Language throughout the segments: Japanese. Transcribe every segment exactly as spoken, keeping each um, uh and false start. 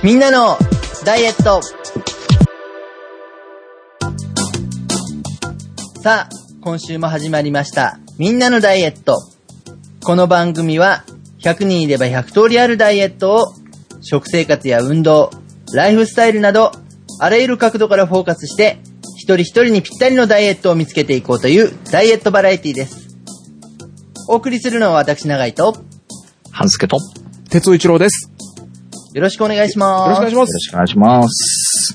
みんなのダイエット。さあ、今週も始まりましたみんなのダイエット。この番組はひゃくにんいればひゃく通りあるダイエットを食生活や運動、ライフスタイルなどあらゆる角度からフォーカスして一人一人にぴったりのダイエットを見つけていこうというダイエットバラエティです。お送りするのは私永井と半助と哲夫一郎です。 よろしくお願いします。 よろしくお願いします。 よろしくお願いします。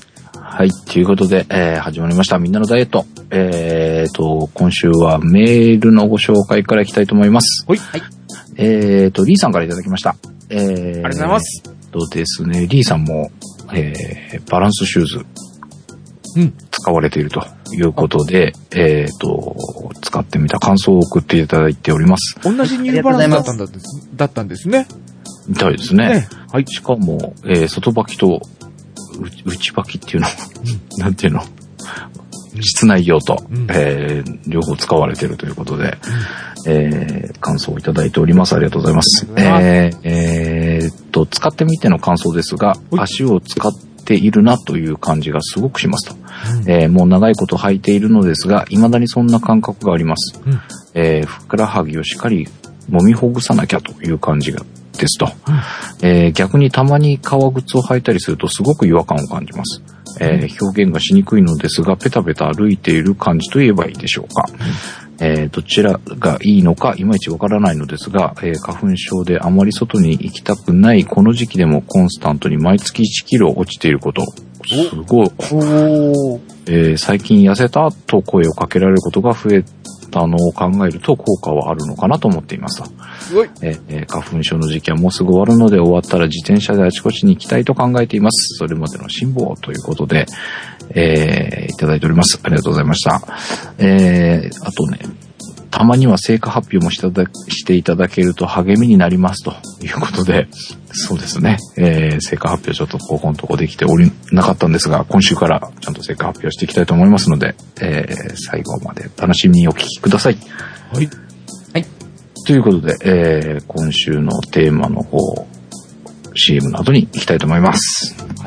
はい、ということで、えー、始まりましたみんなのダイエット。えーと今週はメールのご紹介からいきたいと思います。 はい。 えーとリーさんからいただきました。えー、ありがとうございます。 とですね、リーさんも、えー、バランスシューズ、うん、使われているということで、えーと使ってみた感想を送っていただいております。 同じニューバランスだったんだですだったんですね。 みたいですね。ね、 はい。 しかも、えー、外履きと内履きっていうの、なんていうの、室内用と、うん、えー、両方使われているということで、うん、えー、感想をいただいております。ありがとうございます。えー、えー、っと、使ってみての感想ですが、足を使っているなという感じがすごくしますと。うん、えー、もう長いこと履いているのですが、未だにそんな感覚があります。うん、えー、ふくらはぎをしっかり揉みほぐさなきゃという感じがですと。うん、えー、逆にたまに革靴を履いたりするとすごく違和感を感じます。えー、表現がしにくいのですが、ペタペタ歩いている感じと言えばいいでしょうか。えー、どちらがいいのかいまいちわからないのですが、えー、花粉症であまり外に行きたくないこの時期でもコンスタントに毎月いちキロ落ちていること。すごい。えー、最近痩せたと声をかけられることが増えたのを考えると効果はあるのかなと思っていますと。えー、花粉症の時期はもうすぐ終わるので、終わったら自転車であちこちに行きたいと考えています。それまでの辛抱ということで、えー、いただいております。ありがとうございました。えー、あとね、たまには成果発表もしただしていただけると励みになりますということで、そうですね、えー、成果発表ちょっとここのとこできておりなかったんですが、今週からちゃんと成果発表していきたいと思いますので、えー、最後まで楽しみにお聞きください。 はい。 はい。ということで、えー、今週のテーマの方、シーエム の後に行きたいと思います。 はい。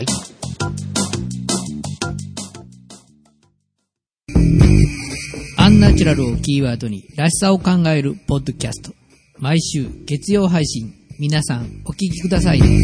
アンナチュラルをキーワードにらしさを考えるポッドキャスト。毎週月曜配信。皆さんお聞きくださいね。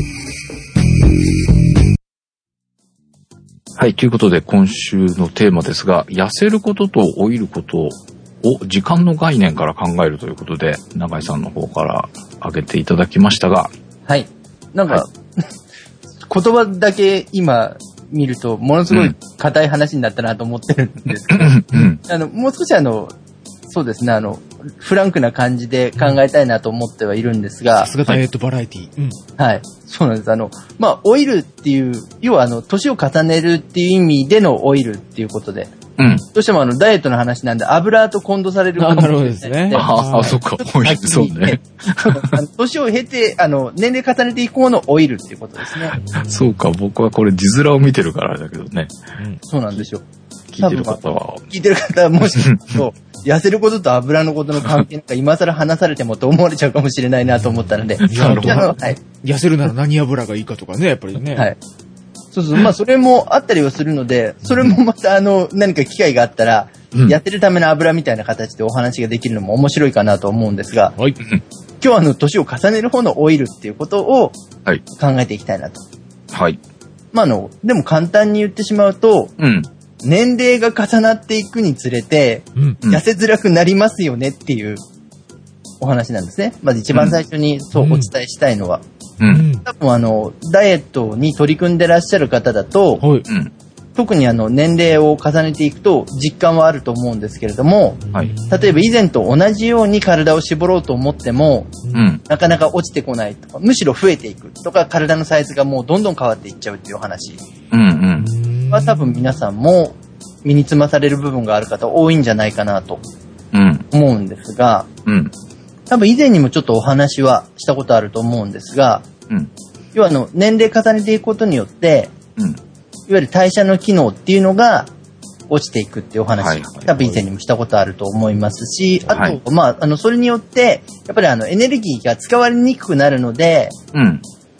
はい、ということで今週のテーマですが、痩せることと老いることを時間の概念から考えるということで、永井さんの方から挙げていただきましたが。 はい。なんか、はい、言葉だけ今見るとものすごい硬い話になったなと思ってるんですけど、うん、あのもう少しあのそうですね、あのフランクな感じで考えたいなと思ってはいるんですが、 さすがダイエットバラエティー、 うん、はい、そうなんです。あのまあ老いるっていう要はあの年を重ねるっていう意味での老いるっていうことで、うん、どうしてもあのダイエットの話なんで油と混同されることもなるほどですね。 ああ、そっか、老いる、そうね。 年を経てあの年齢重ねていこうの老いるっていうことですね。 そうか、僕はこれ字面を見てるからだけどね。 うん、そうなんですよ。 聞いてる方は。 聞いてる方はもしそう痩せることと油のことの関係なんか今更話されてもと思われちゃうかもしれないなと思ったので。 なるほど。はい、痩せるなら何油がいいかとかね、やっぱりね。 はい。そうそう。まあそれもあったりはするので、それもまたあの何か機会があったら、うん、やってるための油みたいな形でお話ができるのも面白いかなと思うんですが、はい、今日はあの年を重ねる方の老いるっていうことを考えていきたいなと。 はい。 まああの、でも簡単に言ってしまうと、うん、年齢が重なっていくにつれて、うん、痩せづらくなりますよねっていうお話なんですね。まず一番最初にそうお伝えしたいのは。うん、多分あの、ダイエットに取り組んでらっしゃる方だと、はい、特にあの年齢を重ねていくと実感はあると思うんですけれども、はい、例えば以前と同じように体を絞ろうと思っても、うん、なかなか落ちてこないとか、むしろ増えていくとか、体のサイズがもうどんどん変わっていっちゃうっていう話は多分皆さんも身につまされる部分がある方多いんじゃないかなと思うんですが、うん、多分以前にもちょっとお話はしたことあると思うんですが、うん、要はあの年齢重ねていくことによって、うん、いわゆる代謝の機能っていうのが落ちていくっていうお話、はいはいはい、多分以前にもしたことあると思いますし、あと、はい、まあ、あの、それによって、やっぱりあの、エネルギーが使われにくくなるので、うん、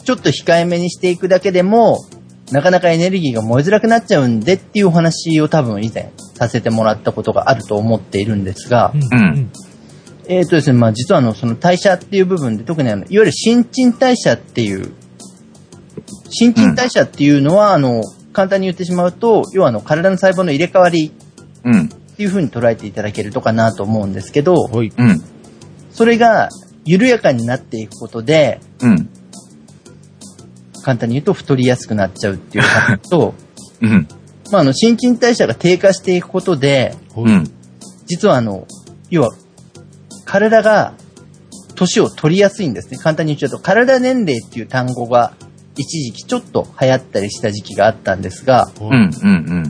ちょっと控えめにしていくだけでも、なかなかエネルギーが燃えづらくなっちゃうんでっていうお話を多分以前させてもらったことがあると思っているんですが、 うん。 えっとですね、まあ実はあの、その代謝っていう部分で特にあの、いわゆる新陳代謝っていう、新陳代謝っていうのは、あの、簡単に言ってしまうと、要はあの、体の細胞の入れ替わりっていう風に捉えていただけるとかなと思うんですけど、 うん。 それが緩やかになっていくことで、 うん。 簡単に言うと太りやすくなっちゃうっていう感じと、 うん。 まああの、新陳代謝が低下していくことで、 うん。 実はあの、要は、体が年を取りやすいんですね。簡単に言っちゃうと、体年齢っていう単語が一時期ちょっと流行ったりした時期があったんですが、 うんうんうん。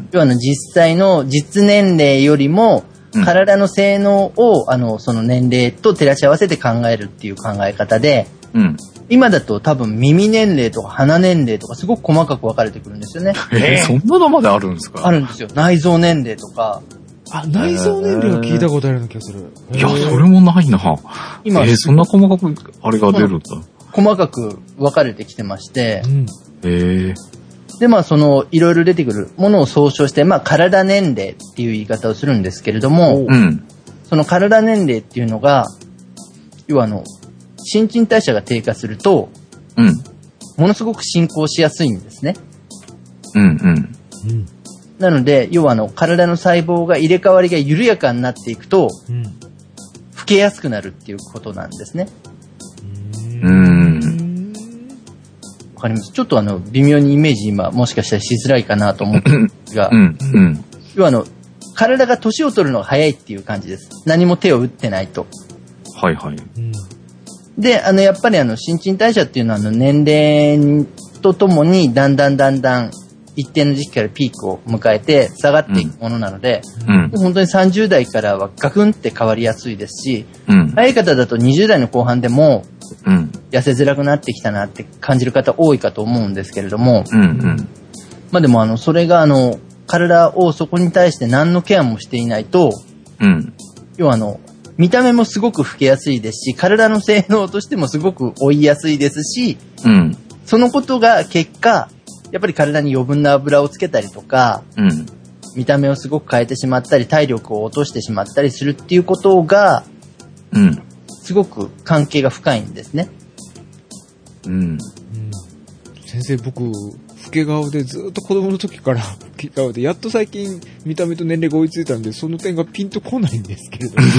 要はあの実際の実年齢よりも、体の性能を、あの、その年齢と照らし合わせて考えるっていう考え方で、 うん。 今だと多分耳年齢とか鼻年齢とかすごく細かく分かれてくるんですよね。 えー、そんなのまであるんですか？ あるんですよ。内臓年齢とか。 あ、内臓年齢は聞いたことあるような気がする。 いや、それもないな。今、えー、そんな細かくあれが出るんだ。 細かく分かれてきてまして、 うん、 えー、 で、まあ、その、いろいろ出てくるものを総称して、まあ、体年齢っていう言い方をするんですけれども、 うん、 その体年齢っていうのが、要はあの、新陳代謝が低下すると、 うん、 ものすごく進行しやすいんですね。 うん、うん。 なので、要はあの、体の細胞が入れ替わりが緩やかになっていくと、うん、老けやすくなるっていうことなんですね。 うーん。 わかります。ちょっとあの、微妙にイメージ今、もしかしたらしづらいかなと思ってるんですが、 うんうん、 要はあの、体が年を取るのが早いっていう感じです。何も手を打ってないと。 はいはい。 で、あの、やっぱりあの、新陳代謝っていうのは、あの、年齢とともに、だんだんだんだん、一定の時期からピークを迎えて下がっていくものなので、うん、本当にさんじゅう代からはガクンって変わりやすいですし、うん、早い方だとにじゅう代の後半でも、うん、痩せづらくなってきたなって感じる方多いかと思うんですけれども、うんうん、まあでもあの、それがあの、体をそこに対して何のケアもしていないと、うん、要はあの、見た目もすごく老けやすいですし、体の性能としてもすごく追いやすいですし、うん、そのことが結果、やっぱり体に余分な油をつけたりとか、うん、見た目をすごく変えてしまったり、体力を落としてしまったりするっていうことが、うん、すごく関係が深いんですね。 うん。うん、先生、僕、老け顔でずっと子供の時から老け顔で、やっと最近見た目と年齢が追いついたんで、その点がピンとこないんですけれども。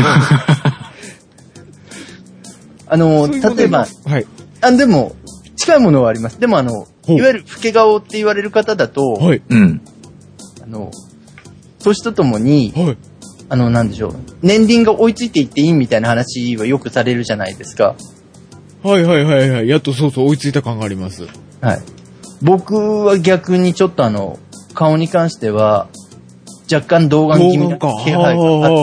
あの、例えば、はい。あ、でも、近いものはあります。でもあの、いわゆる老け顔って言われる方だと、はい。うん。あの、年とともに、はい。あの、なんでしょう。年輪が追いついていっていいみたいな話はよくされるじゃないですか。 はいはいはいはい。やっとそうそう追いついた感があります。 はい。僕は逆にちょっとあの、顔に関しては、若干童顔気味な気配があって、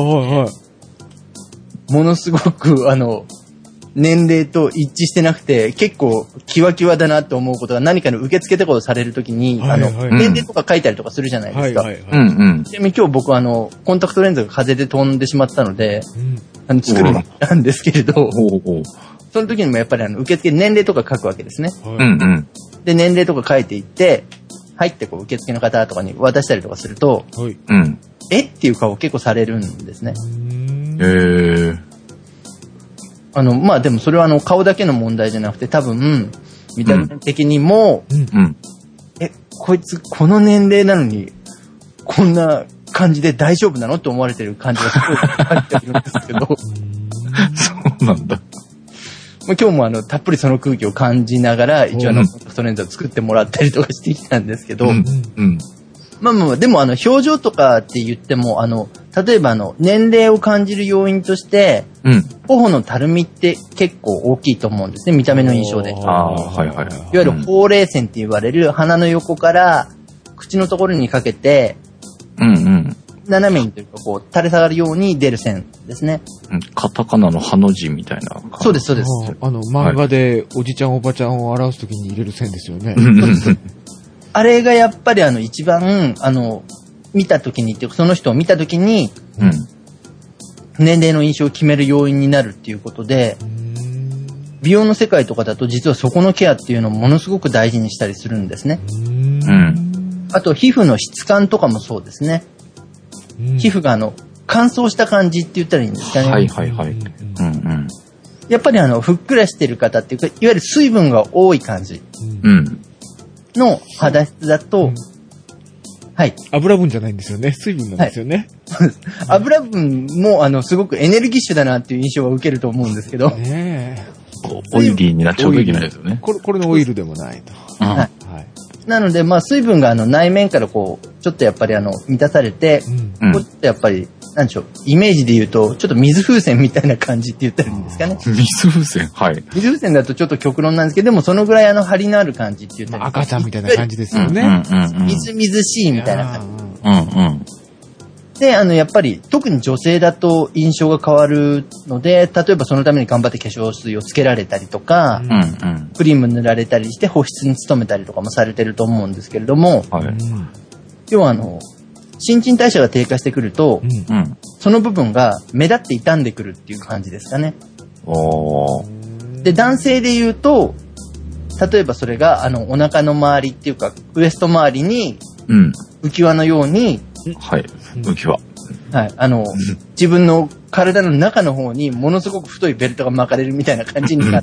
ものすごくあの、年齢と一致してなくて、結構キワキワだなって思うことが何かの受付とかをされるときに、はいはい、あの、年齢とか書いたりとかするじゃないですか。はいはいはい、ちなみに今日僕はあの、コンタクトレンズが風で飛んでしまったので、うん、あの作るんですけれど、その時にもやっぱりあの、受付年齢とか書くわけですね。はい、で、年齢とか書いていって、入ってこう受付の方とかに渡したりとかすると、はい、えっていう顔を結構されるんですね。へー。あの、まあ、でもそれはあの、顔だけの問題じゃなくて、多分、見た目的にも、うんうん、え、こいつ、この年齢なのに、こんな感じで大丈夫なのって思われてる感じがすごい感じてるんですけど。 そうなんだ。 今日もあの、たっぷりその空気を感じながら、一応あの、コンタクトレンズを作ってもらったりとかしてきたんですけど、うんうん、まあまあ、でもあの、表情とかって言っても、あの、例えばあの、年齢を感じる要因として、うん、頬のたるみって結構大きいと思うんですね、見た目の印象で。 ああ、はいはいはい。いわゆるほうれい線って言われる鼻の横から口のところにかけて、うんうん、斜めにというかこう垂れ下がるように出る線ですね。 うん、カタカナのハの字みたいな。 そうですそうです。 あ, あの漫画でおじちゃんおばちゃんを表すときに入れる線ですよね。 あれがやっぱりあの一番あの見たときにっていうかその人を見たときに、うん、年齢の印象を決める要因になるっていうことで、 美容の世界とかだと実はそこのケアっていうのをものすごく大事にしたりするんですね。 うん。 あと皮膚の質感とかもそうですね。うん、皮膚があの乾燥した感じって言ったらいいんですかね。 はいはいはい。うんうん。 やっぱりあのふっくらしてる方っていうか、いわゆる水分が多い感じの肌質だと、うん、はい。 油分じゃないんですよね。水分なんですよね。 はい、油分もあのすごくエネルギッシュだなっていう印象は受けると思うんですけど。 ねえ。オイリーになっちゃうといけないですよね。 これ、これのオイルでもないと。 はい。はい、なので、まあ水分があの内面からこう、ちょっとやっぱりあの満たされて、うん、ちょっとやっぱり、なんでしょう、イメージで言うと、ちょっと水風船みたいな感じって言ったらいいんですかね。 水風船はい。 水風船だとちょっと極論なんですけど、でもそのぐらいあの張りのある感じって言ったら、まあ、 赤ちゃんみたいな感じですよね。 みずみずしいみたいな感じ。 うんうん。 で、あの、やっぱり、特に女性だと印象が変わるので、例えばそのために頑張って化粧水をつけられたりとか、うんうん、クリーム塗られたりして保湿に努めたりとかもされてると思うんですけれども、はい、要はあの、新陳代謝が低下してくると、うん、その部分が目立って傷んでくるっていう感じですかね。 おで、男性で言うと、例えばそれが、あの、お腹の周りっていうか、ウエスト周りに、浮き輪のように、 うん、はい、浮き輪。 はい、あの、自分の体の中の方にものすごく太いベルトが巻かれるみたいな感じになって、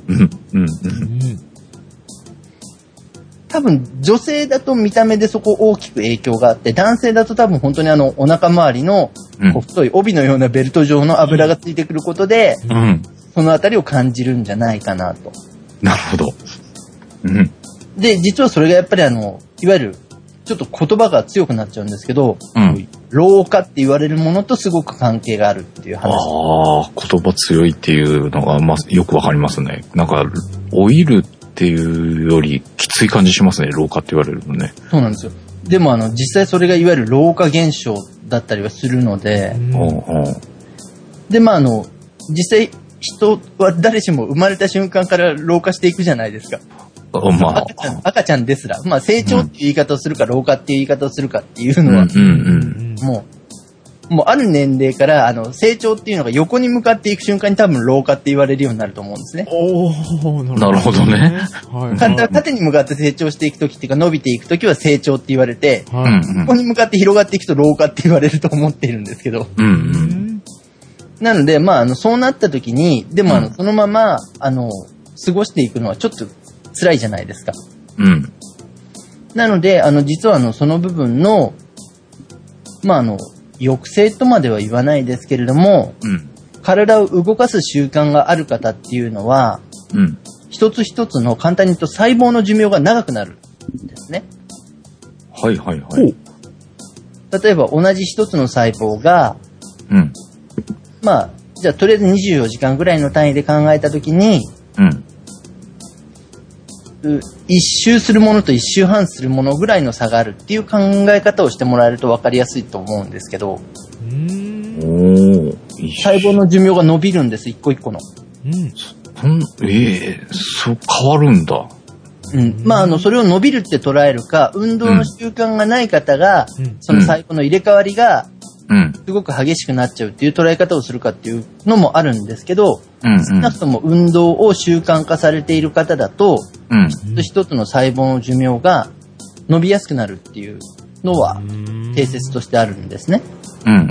多分女性だと見た目でそこ大きく影響があって、男性だと多分本当にあのお腹周りのこう太い帯のようなベルト状の油がついてくることで、うん、そのあたりを感じるんじゃないかなと。 なるほど。うん、 で、実はそれがやっぱりあの、いわゆるちょっと言葉が強くなっちゃうんですけど、うん、老化って言われるものとすごく関係があるっていう話。 ああ、言葉強いっていうのが、まあ、よくわかりますね。なんか、老いるっていうよりきつい感じしますね、老化って言われるのね。 そうなんですよ。でもあの、実際それがいわゆる老化現象だったりはするので、うんうん、で、まああの、実際人は誰しも生まれた瞬間から老化していくじゃないですか。まあ、赤ちゃん、赤ちゃんですら、まあ成長っていう言い方をするか、うん、老化っていう言い方をするかっていうのは、うんうんうん、もう、もうある年齢から、あの、成長っていうのが横に向かっていく瞬間に多分老化って言われるようになると思うんですね。 おー、なるほどね。 簡単、縦に向かって成長していくときっていうか伸びていくときは成長って言われて、はい、横に向かって広がっていくと老化って言われると思っているんですけど。うんうん、なので、まあ、あの、そうなったときに、でもあの、そのまま、あの、過ごしていくのはちょっと辛いじゃないですか。うん。なので、あの、実はあの、その部分の、まあ、あの、抑制とまでは言わないですけれども、うん、体を動かす習慣がある方っていうのは、うん、一つ一つの簡単に言うと細胞の寿命が長くなるんですね。 はいはいはい。 例えば同じ一つの細胞が、うん、まあ、じゃあとりあえずにじゅうよじかんぐらいの単位で考えたときに、うん一周するものと一周半するものぐらいの差があるっていう考え方をしてもらえると分かりやすいと思うんですけど、うーん、細胞の寿命が伸びるんです、一個一個の。 うん、ええー、そう変わるんだ。 うん、まああのそれを伸びるって捉えるか、運動の習慣がない方が、うん、その細胞の入れ替わりがすごく激しくなっちゃうっていう捉え方をするかっていうのもあるんですけど、うんうん、少なくとも運動を習慣化されている方だと、うん、一つ一つの細胞の寿命が伸びやすくなるっていうのは定説としてあるんですね。うんうんうん、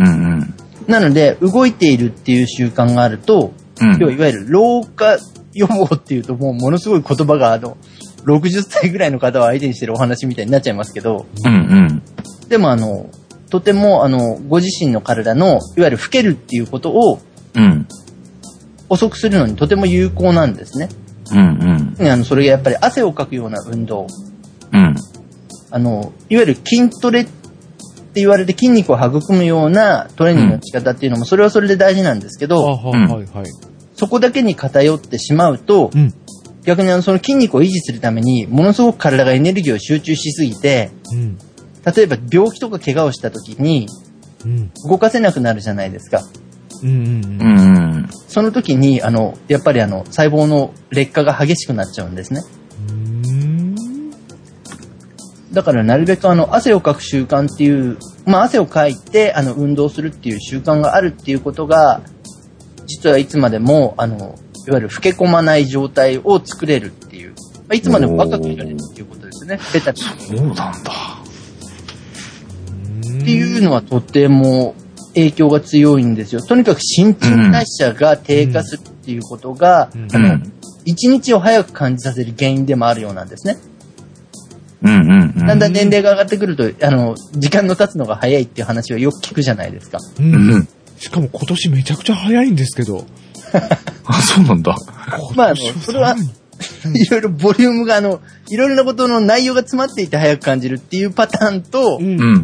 なので動いているっていう習慣があると、うん、要はいわゆる老化予防っていうともうものすごい言葉があのろくじゅっさいぐらいの方を相手にしてるお話みたいになっちゃいますけど、うんうん、でもあのとてもあのご自身の体のいわゆる老けるっていうことを、うん、遅くするのにとても有効なんですね。うんうん、あのそれがやっぱり汗をかくような運動、うん、あのいわゆる筋トレって言われて筋肉を育むようなトレーニングの仕方っていうのもそれはそれで大事なんですけど、うん、そこだけに偏ってしまうと、うん、逆にあのその筋肉を維持するためにものすごく体がエネルギーを集中しすぎて、うん、例えば病気とか怪我をした時に動かせなくなるじゃないですか。うんうんうん、その時にあのやっぱりあの細胞の劣化が激しくなっちゃうんですね。うーん、だからなるべくあの汗をかく習慣っていう、まあ、汗をかいてあの運動するっていう習慣があるっていうことが実はいつまでもあのいわゆる老け込まない状態を作れるっていう。まあ、いつまでも若くいられるっていうことですよね。ベタに。 そうなんだ。 っていうのはとても影響が強いんですよ。とにかく新陳代謝が低下するっていうことが、うん、あの、一日を早く感じさせる原因でもあるようなんですね。 うんうんうん、 だんだん年齢が上がってくると、あの、時間の経つのが早いっていう話はよく聞くじゃないですか。 うんうん、しかも今年めちゃくちゃ早いんですけど。 あ、そうなんだ。 まあ、あの、それは、いろいろボリュームが、あの、いろいろなことの内容が詰まっていて早く感じるっていうパターンと、うん、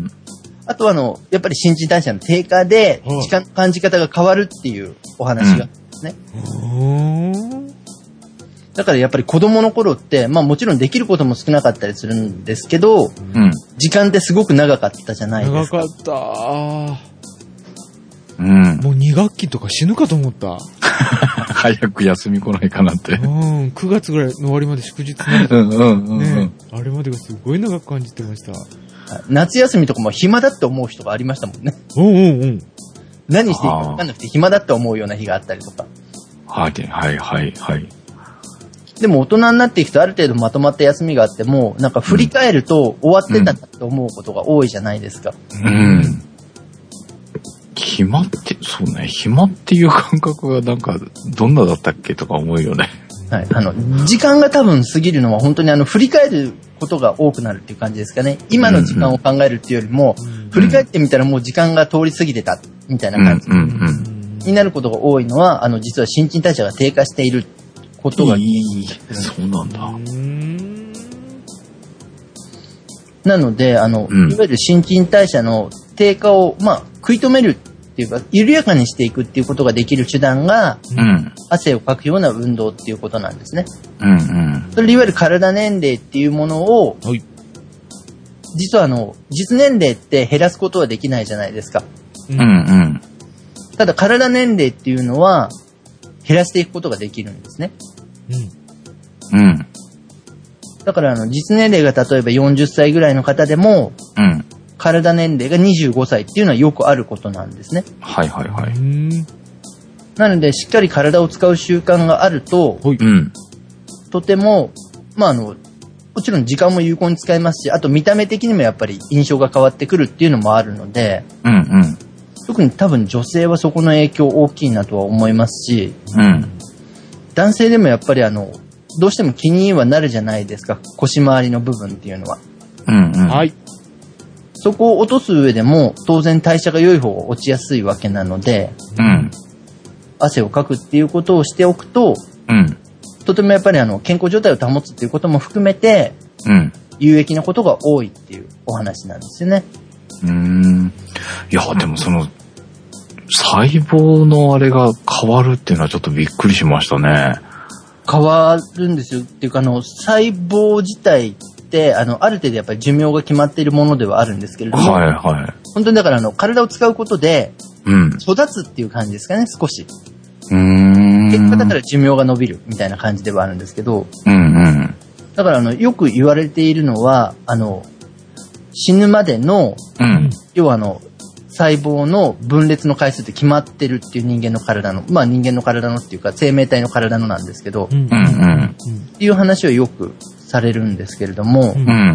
あとは、あの、やっぱり新陳代謝の低下で、時間の感じ方が変わるっていうお話がですね。うんだからやっぱり子供の頃って、まあもちろんできることも少なかったりするんですけど、うん、時間ってすごく長かったじゃないですか。 長かった。うん。もうに学期とか死ぬかと思った。 早く休み来ないかなって。 うん。くがつぐらいの終わりまで祝日になると、うんうんうんうんね。あれまでがすごい長く感じてました。 夏休みとかも暇だって思う人がありましたもんね。 うんうんうん。 何していいか分かんなくて暇だって思うような日があったりとか。 はいはいはいはい。 でも大人になっていくとある程度まとまった休みがあっても、なんか振り返ると終わってたなって思うことが多いじゃないですか。 うん。うん、暇って、そうね、暇っていう感覚がなんか、どんなだったっけとか思うよね。 はい。あの、時間が多分過ぎるのは本当にあの、振り返ることが多くなるっていう感じですかね。今の時間を考えるっていうよりも、うんうん、振り返ってみたらもう時間が通り過ぎてた、みたいな感じになることが多いのは、あの、実は新陳代謝が低下している。ことがいい。 そうなんだ。 なので、あの、うん、いわゆる新陳代謝の低下を、まあ、食い止めるっていうか、緩やかにしていくっていうことができる手段が、うん、汗をかくような運動っていうことなんですね。うんうん、それでいわゆる体年齢っていうものを、はい、実はあの、実年齢って減らすことはできないじゃないですか。うんうん、ただ体年齢っていうのは、減らしていくことができるんですね。うん。うん。だからあの、実年齢が例えばよんじゅっさいぐらいの方でも、うん。体年齢がにじゅうごさいっていうのはよくあることなんですね。 はいはいはい。 なので、しっかり体を使う習慣があると、うん。とても、まああの、もちろん時間も有効に使えますし、あと見た目的にもやっぱり印象が変わってくるっていうのもあるので、うんうん。特に多分女性はそこの影響大きいなとは思いますし、うん、男性でもやっぱりあの、どうしても気にはなるじゃないですか、腰回りの部分っていうのは。うんうん、はい。そこを落とす上でも、当然代謝が良い方が落ちやすいわけなので、うん、汗をかくっていうことをしておくと、うん、とてもやっぱりあの、健康状態を保つっていうことも含めて、うん、有益なことが多いっていうお話なんですよね。 うーん。いや、でもその、細胞のあれが変わるっていうのはちょっとびっくりしましたね。 変わるんですよ。っていうか、あの、細胞自体って、あの、ある程度やっぱり寿命が決まっているものではあるんですけれども、はいはい。本当にだからあの、体を使うことで、うん。育つっていう感じですかね、少し。うーん。結果だから寿命が伸びるみたいな感じではあるんですけど、うんうん。だからあの、よく言われているのは、あの、死ぬまでの、うん、要はあの、細胞の分裂の回数って決まってるっていう人間の体の、まあ人間の体のっていうか生命体の体のなんですけど、うんうん、っていう話をよくされるんですけれども、うん、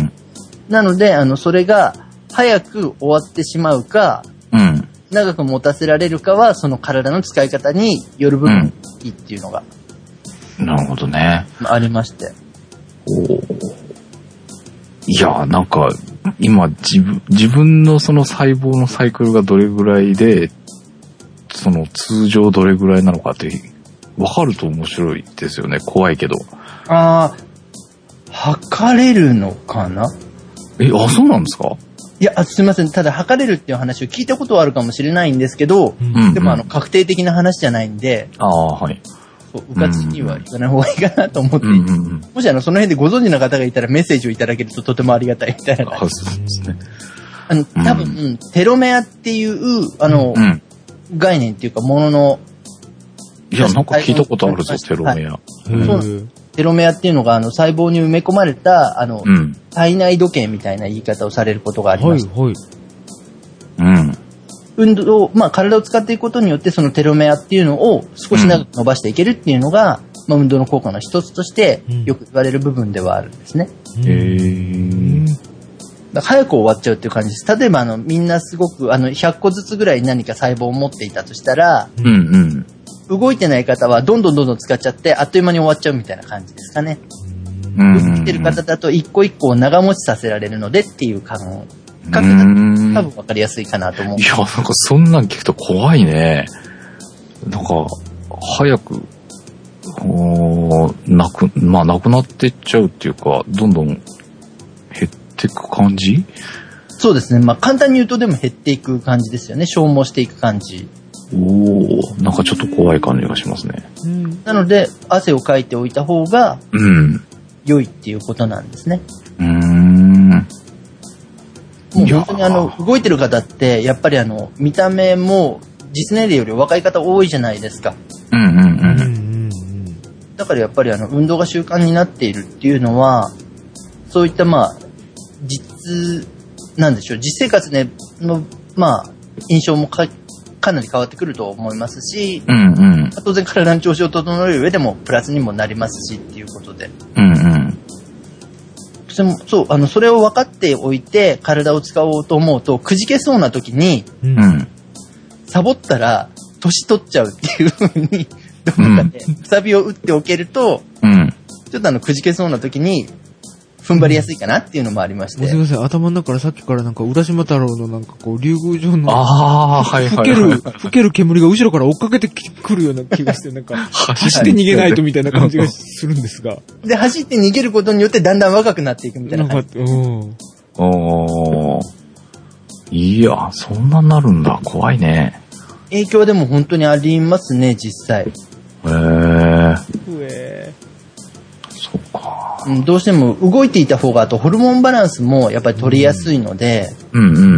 なので、あの、それが早く終わってしまうか、うん、長く持たせられるかは、その体の使い方による部分いいっていうのが、 うん、なるほどね。 ありまして。 おー。いや、なんか、今自分、自分のその細胞のサイクルがどれぐらいで、その通常どれぐらいなのかって分かると面白いですよね。怖いけど。 ああ、測れるのかな？ え、あ、そうなんですか？ いや、すみません。ただ測れるっていう話を聞いたことはあるかもしれないんですけど、うんうん、でもあの、確定的な話じゃないんで、 ああ、はい。 うかつには言わない方がいいかなと思って、うんうんうん、もしあのその辺でご存知の方がいたらメッセージをいただけるととてもありがたいみたいな感じですね。あの多分、うん、テロメアっていうあの、うん、概念っていうかものの、 いやなんか聞いたことあるぞテロメア。はい、 そうテロメアっていうのがあの細胞に埋め込まれたあの、うん、体内時計みたいな言い方をされることがありまして、はいはい、うん。運動、まあ体を使っていくことによってそのテロメアっていうのを少し長く伸ばしていけるっていうのが、 まあ、運動の効果の一つとしてよく言われる部分ではあるんですね。 へ、うん、ー。 だから早く終わっちゃうっていう感じです。例えばあのみんなすごくあのひゃっこずつぐらい何か細胞を持っていたとしたら、 うんうん、動いてない方はどんどんどんどん使っちゃってあっという間に終わっちゃうみたいな感じですかね。動いてる方だと一個一個を長持ちさせられるのでっていう感覚だと多分分かりやすいかなと思う。 いや、なんかそんなん聞くと怖いね。なんか早くおなくまあなくなってっちゃうっていうか、どんどん減っていく感じ？ そうですね。まあ簡単に言うとでも減っていく感じですよね。消耗していく感じ。 おお、なんかちょっと怖い感じがしますね。 うん、なので汗をかいておいた方が良いっていうことなんですね。 うーん。もう本当にあの動いてる方ってやっぱりあの見た目も実年齢より若い方多いじゃないですか。 うんうんうん。 だからやっぱりあの運動が習慣になっているっていうのはそういったまあ実なんでしょう実生活でのまあ印象も か, かなり変わってくると思いますし、 うんうん、 当然体の調子を整える上でもプラスにもなりますしっていうことで、 うんうん、 それもそうあのそれを分かっておいて体を使おうと思うとくじけそうな時に、 うん、 サボったら年取っちゃうっていう風にどこかでくさびを打っておけると、 うん、 ちょっとあのくじけそうな時に踏ん張りやすいかなっていうのもありまして、 すみません、頭の中からさっきからなんか浦島太郎のなんかこう竜宮城のあ、はいはいはい、 吹ける吹ける煙が後ろから追っかけてくるような気がしてなんか走って逃げないとみたいな感じがするんですが、 で走って逃げることによってだんだん若くなっていくみたいな感じ。 おー、いやそんなになるんだ、怖いね。 影響はでも本当にありますね実際。 へー、 えそうか、 うん、どうしても動いていた方があとホルモンバランスもやっぱり取りやすいので、 うんうん、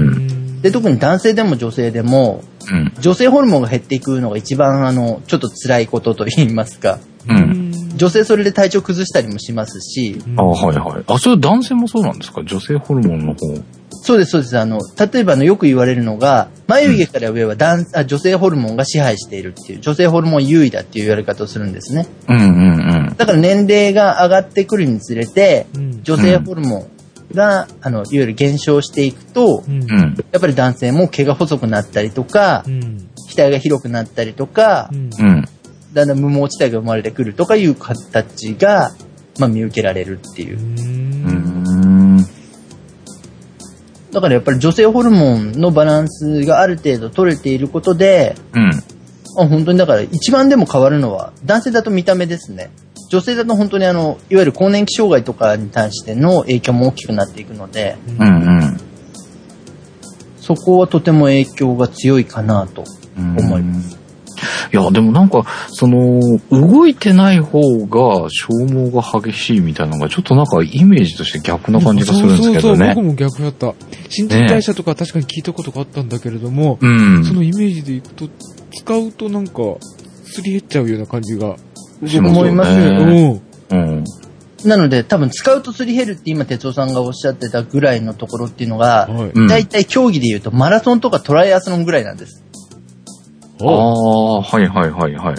で特に男性でも女性でも、うん、女性ホルモンが減っていくのが一番あのちょっと辛いことと言いますか、 うん、 女性それで体調崩したりもしますし、 あ、はいはい、あ、それ男性もそうなんですか？女性ホルモンの方。 そうですそうです。あの例えばのよく言われるのが眉毛から上は男、あ女性ホルモンが支配しているっていう、女性ホルモン優位だっていう言われ方をするんですね。 うんうんうん。 だから年齢が上がってくるにつれて、うん、女性ホルモンがあのいわゆる減少していくと、うん、やっぱり男性も毛が細くなったりとか、うん、額が広くなったりとか、うん、だんだん無毛地帯が生まれてくるとかいう形が、まあ、見受けられるっていう。 うんだからやっぱり女性ホルモンのバランスがある程度取れていることで、 うん、 本当にだから一番でも変わるのは男性だと見た目ですね。女性だと本当にあのいわゆる更年期障害とかに対しての影響も大きくなっていくので、 うんうん、 そこはとても影響が強いかなと思います。 いやでもなんかその動いてない方が消耗が激しいみたいなのがちょっとなんかイメージとして逆な感じがするんですけどね。そうそうそう、 僕も逆やった。新陳代謝とか確かに聞いたことがあったんだけれども、 ね、うん、 そのイメージでいくと使うとなんかすり減っちゃうような感じが思います。 うんうん、 なので多分使うとすり減るって今哲夫さんがおっしゃってたぐらいのところっていうのが、はい、だいたい競技でいうとマラソンとかトライアスロンぐらいなんです。 ああ、はいはいはいはい。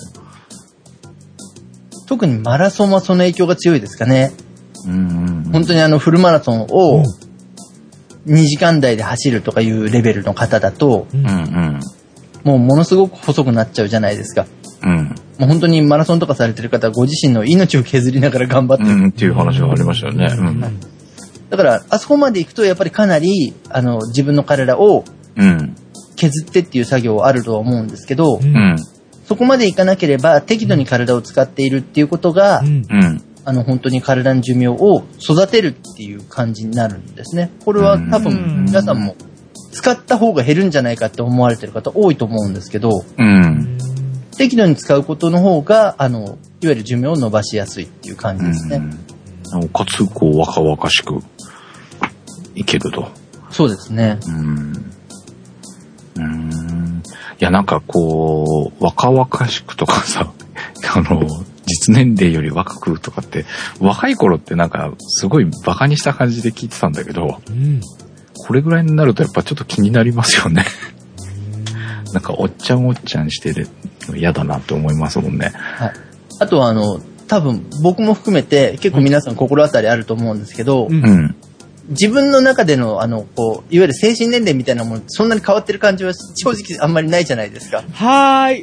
特にマラソンはその影響が強いですかね。 うんうんうん、 本当にあのフルマラソンをにじかん台で走るとかいうレベルの方だと、 うんうん、 もうものすごく細くなっちゃうじゃないですか。 うん、 もう本当にマラソンとかされてる方はご自身の命を削りながら頑張ってる、 うん、っていう話がありましたよね。うんうん、 だからあそこまで行くとやっぱりかなりあの自分の体を、 うん削ってっていう作業はあるとは思うんですけど、 うん、 そこまでいかなければ適度に体を使っているっていうことが、 うん、 あの本当に体の寿命を育てるっていう感じになるんですね。これは多分皆さんも使った方が減るんじゃないかって思われてる方多いと思うんですけど、 うん、 適度に使うことの方があのいわゆる寿命を伸ばしやすいっていう感じですね。 うん、かつこう若々しくいけると。 そうですね。 うんうーんいやなんかこう若々しくとかさあの実年齢より若くとかって若い頃ってなんかすごいバカにした感じで聞いてたんだけど、 うん、 これぐらいになるとやっぱちょっと気になりますよねなんかおっちゃんおっちゃんしてるの嫌だなって思いますもんね。 はい、あとはあの多分僕も含めて結構皆さん心当たりあると思うんですけど、 うん、 自分の中でのあのこういわゆる精神年齢みたいなものそんなに変わってる感じは正直あんまりないじゃないですか。 はーい。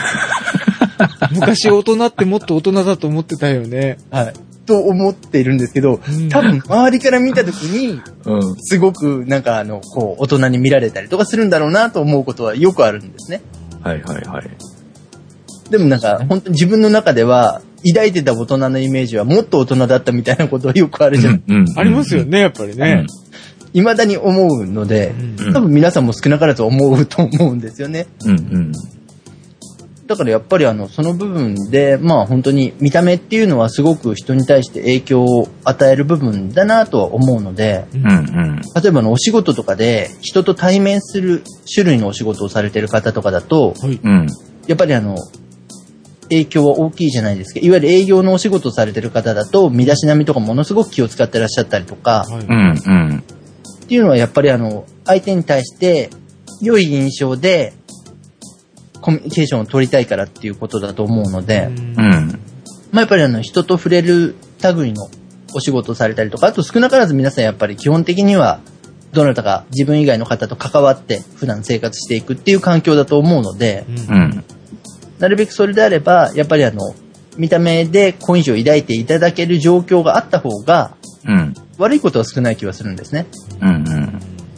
昔大人ってもっと大人だと思ってたよね。 はい。と思っているんですけど、多分周りから見たときに、うん、すごくなんかあのこう大人に見られたりとかするんだろうなと思うことはよくあるんですね。 はいはいはい。 でもなんか本当に自分の中では抱いてた大人のイメージはもっと大人だったみたいなことはよくあるじゃないですか。 うんうん、ありますよね、やっぱりね。 いまだに思うので、うん、多分皆さんも少なからず思うと思うんですよね。 うんうん、 だからやっぱりあのその部分でまあ本当に見た目っていうのはすごく人に対して影響を与える部分だなとは思うので、 うんうん、 例えばのお仕事とかで人と対面する種類のお仕事をされてる方とかだと、 はい、 やっぱりあの影響は大きいじゃないですか。いわゆる営業のお仕事をされてる方だと身だしなみとかものすごく気を使ってらっしゃったりとか、 はいうんうん、 っていうのはやっぱりあの相手に対して良い印象でコミュニケーションを取りたいからっていうことだと思うので、 うんまあ、やっぱりあの人と触れる類のお仕事をされたりとか、あと少なからず皆さんやっぱり基本的にはどなたか自分以外の方と関わって普段生活していくっていう環境だと思うので、 うん、 なるべくそれであればやっぱりあの見た目で好印象を抱いていただける状況があった方が、 うん、 悪いことは少ない気はするんですね。 うんうん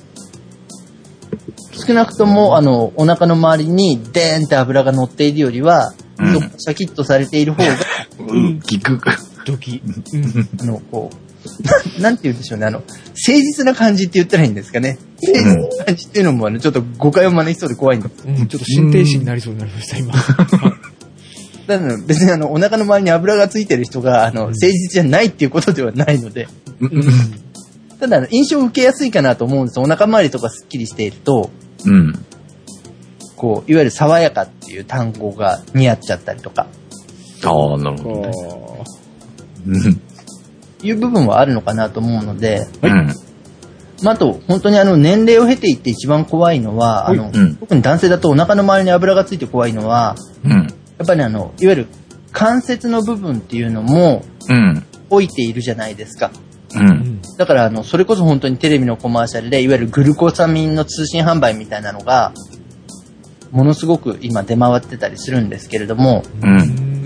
少なくとも、あの、お腹の周りに、デーンって油が乗っているよりは、うん、シャキッとされている方が、 うん、効く。 ドキ。 あの、こう、な, なんて言うんでしょうね、あの、誠実な感じって言ったらいいんですかね。誠実な感じっていうのも、あの、ちょっと誤解を招きそうで怖いんです。 うん、ちょっと心停止になりそうになりました、今。 だから別にあの、お腹の周りに油がついてる人が、あの、誠実じゃないっていうことではないので、 うん、 ただ、印象を受けやすいかなと思うんです。お腹周りとかスッキリしていると、 うん。 こう、いわゆる爽やかっていう単語が似合っちゃったりとか。 ああ、なるほど、ね。うん。 いう部分はあるのかなと思うので。 うん。 まあ、あと、本当にあの、年齢を経ていって一番怖いのは、あの、 うん、 特に男性だとお腹の周りに油がついて怖いのは、 うん。やっぱりあの、いわゆる関節の部分っていうのも、 うん。 置いているじゃないですか。 うん。 だからあの、それこそ本当にテレビのコマーシャルで、いわゆるグルコサミンの通信販売みたいなのが、ものすごく今出回ってたりするんですけれども、 うん、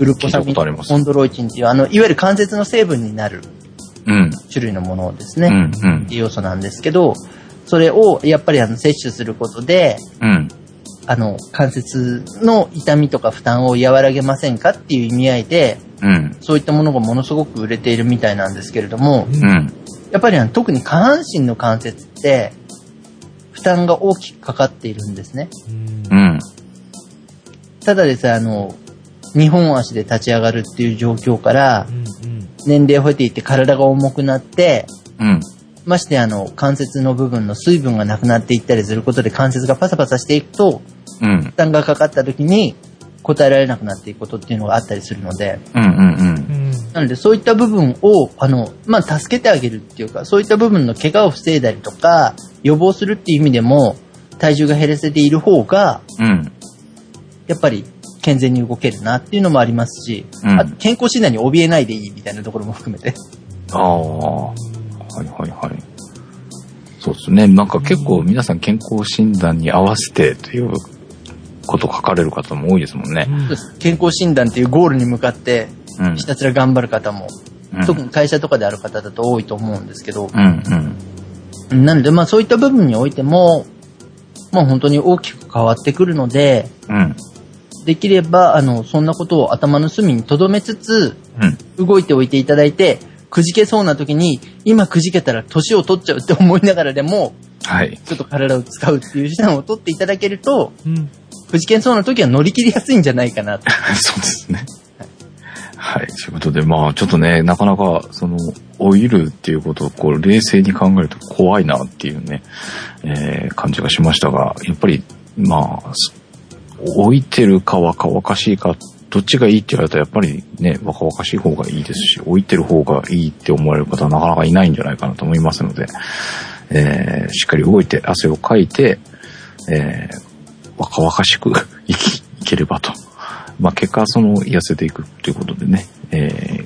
グルコサミン、コンドロイチンっていう、あの、いわゆる関節の成分になる種類のものですね、 うんうん、 栄養素なんですけど、それをやっぱりあの摂取することで、 うん、 あの、関節の痛みとか負担を和らげませんかっていう意味合いで、 うん、 そういったものがものすごく売れているみたいなんですけれども、 うん、 やっぱりあの特に下半身の関節って負担が大きくかかっているんですね。 うん、 ただでさえあのにほん足で立ち上がるっていう状況から、うんうん、年齢を経ていって体が重くなって、 うん、 ましてあの関節の部分の水分がなくなっていったりすることで関節がパサパサしていくと、 うん、 負担がかかった時に応えられなくなっていくことっていうのがあったりするので、 うんうんうん、 なのでそういった部分をあの、まあ、助けてあげるっていうか、そういった部分の怪我を防いだりとか予防するっていう意味でも体重が減らせている方が、 うん、 やっぱり健全に動けるなっていうのもありますし、 うん、 あと健康診断に怯えないでいいみたいなところも含めて。 ああ、はいはいはい。そうですね。なんか結構皆さん健康診断に合わせてということ書かれる方も多いですもんね。 うん、健康診断っていうゴールに向かってひたすら頑張る方も、うん、特に会社とかである方だと多いと思うんですけど、 うんうん、なのでまあそういった部分においても、まあ本当に大きく変わってくるので、 うん、 できればあのそんなことを頭の隅に留めつつ、 うん、 動いておいていただいて、くじけそうな時に今くじけたら年を取っちゃうって思いながらでも、 はい、 ちょっと体を使うっていう手段を取っていただけると、 うん、 くじけそうな時は乗り切りやすいんじゃないかなと。 そうですね。はい。ということで、まあ、ちょっとね、なかなか、その、老いるっていうことを、こう、冷静に考えると怖いなっていうね、えー、感じがしましたが、やっぱり、まあ、老いてるか若々しいか、どっちがいいって言われたら、やっぱりね、若々しい方がいいですし、老いてる方がいいって思われる方はなかなかいないんじゃないかなと思いますので、えー、しっかり動いて、汗をかいて、えー、若々しく生き、生ければと。まあ結果その痩せていくということでね、え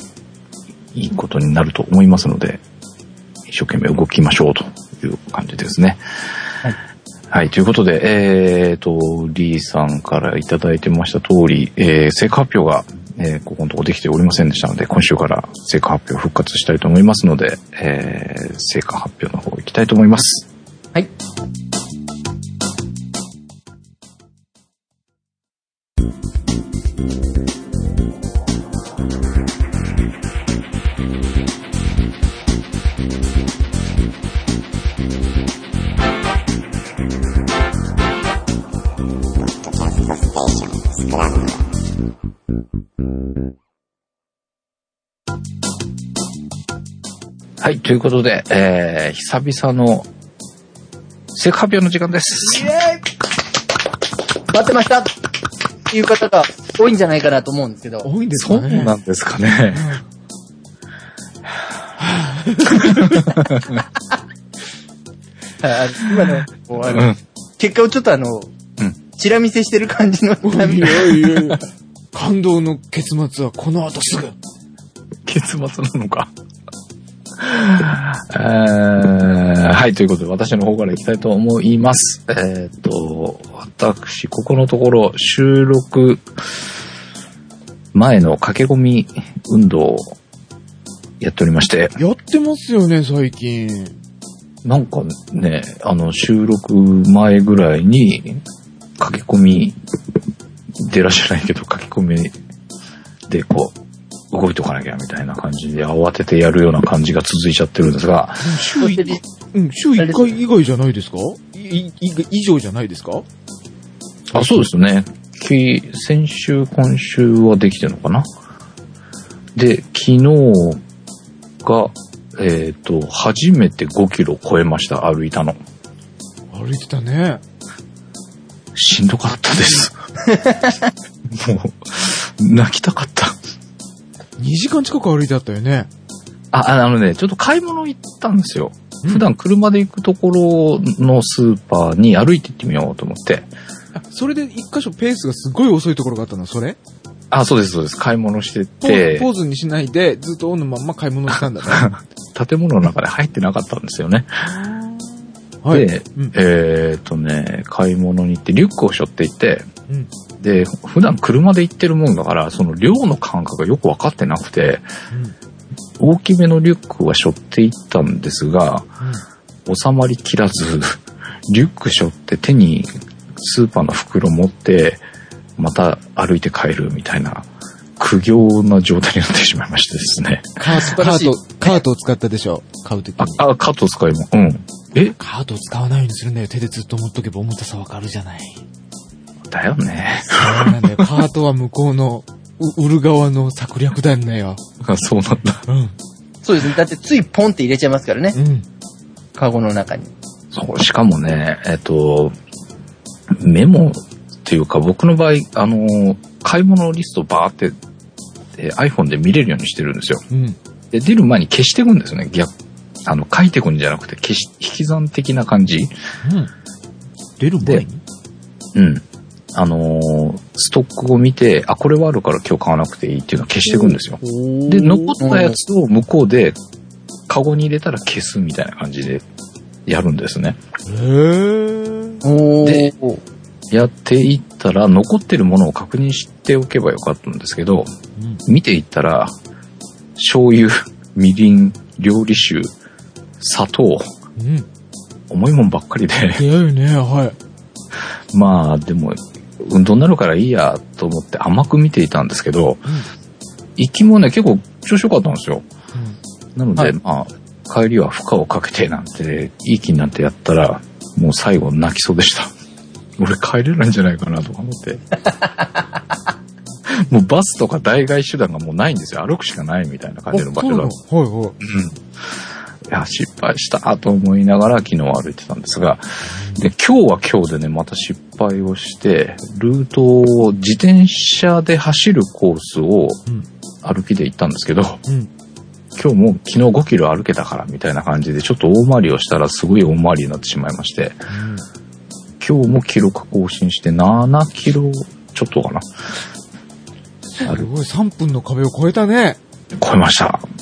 いいことになると思いますので、一生懸命動きましょうという感じですね。はい。はい、ということで、えーと、リーさんからいただいてました通り、えー、成果発表が、えー、ここのところできておりませんでしたので、今週から成果発表復活したいと思いますので、えー、成果発表の方行きたいと思います。 はい。 はい、ということで、えー、久々の成果発表の時間です。イエーイ！ 待ってましたっていう方が多いんじゃないかなと思うんですけど。 多いんですかね。 そうなんですかね。 今の、こうあの、うん、結果をちょっとあの、うん、チラ見せしてる感じの。 いやいやいや感動の結末はこの後すぐ。 結末なのか。えー、はい、ということで私の方からいきたいと思います。えっと、私、ここのところ収録前の駆け込み運動をやっておりまして。 やってますよね、最近。 なんかね、あの、収録前ぐらいに駆け込み、出らっしゃないけど駆け込みでこう、動いとかなきゃみたいな感じで慌ててやるような感じが続いちゃってるんですが。 週いっかい、うん、週いっかい以外じゃないですか？い、以上じゃないですか？ あ、そうですね。先週、今週はできてるのかな？で、昨日が、えっと、初めてごキロ超えました、歩いたの。 歩いてたね。 しんどかったです。もう、泣きたかった。 にじかん近く歩いてあったよね。 あ、あのね、ちょっと買い物行ったんですよ。普段車で行くところのスーパーに歩いて行ってみようと思って。 あ、それで一箇所ペースがすごい遅いところがあったの、それ？あ、 そうです、そうです。買い物してて。 ポーズにしないで、ずっとオンのまんま買い物したんだね。 建物の中で入ってなかったんですよね。はい。で、うん、えーっとね、買い物に行って、リュックを背負って行って、うん、で、普段車で行ってるもんだから、その量の感覚がよく分かってなくて、うん、大きめのリュックは背負って行ったんですが、うん、収まりきらず、リュック背負って手にスーパーの袋持って、また歩いて帰るみたいな、苦行な状態になってしまいましてですね。 カート、カート、カートを使ったでしょ、買うときに。 あ、あ、カートを使います。うん。 え？カートを使わないようにするんだよ。手でずっと持っとけば重たさわかるじゃない。 だよね。 そうなんだよ。カートは向こうの、売る側の策略だんだよ。 あ、そうなんだ。 うん。 そうですね。だってついポンって入れちゃいますからね。うん。カゴの中に。 そう、しかもね、えっと、メモっていうか僕の場合、あの、買い物リストバーって、えー、iPhone で見れるようにしてるんですよ。うん。で、出る前に消していくんですよね。逆、あの、書いていくんじゃなくて、消し、引き算的な感じ。 うん。出る前に？ うん。あのー、ストックを見て、あ、これはあるから今日買わなくていいっていうのを消していくんですよ。で、残ったやつを向こうで、カゴに入れたら消すみたいな感じでやるんですね。 へー。 で、やっていったら、残ってるものを確認しておけばよかったんですけど、うん、見ていったら、醤油、みりん、料理酒、砂糖、うん、重いもんばっかりで。 いやよね、はい。 まあ、でも、運動になるからいいやと思って甘く見ていたんですけど、うん、行きもね、結構調子良かったんですよ。うん、なので、はい、まあ、帰りは負荷をかけてなんて、いい気になってやったら、もう最後泣きそうでした。俺帰れないんじゃないかなとか思って。もうバスとか代替手段がもうないんですよ。歩くしかないみたいな感じの場所だ。はいはい。うん。いや、失敗したと思いながら昨日歩いてたんですが、で、今日は今日でね、また失敗をして、ルートを自転車で走るコースを歩きで行ったんですけど、うん、今日も昨日ごキロ歩けたからみたいな感じで、ちょっと大回りをしたらすごい大回りになってしまいまして、うん、今日も記録更新してななキロちょっとかな。 すごい、さんぷんの壁を超えたね。 超えました。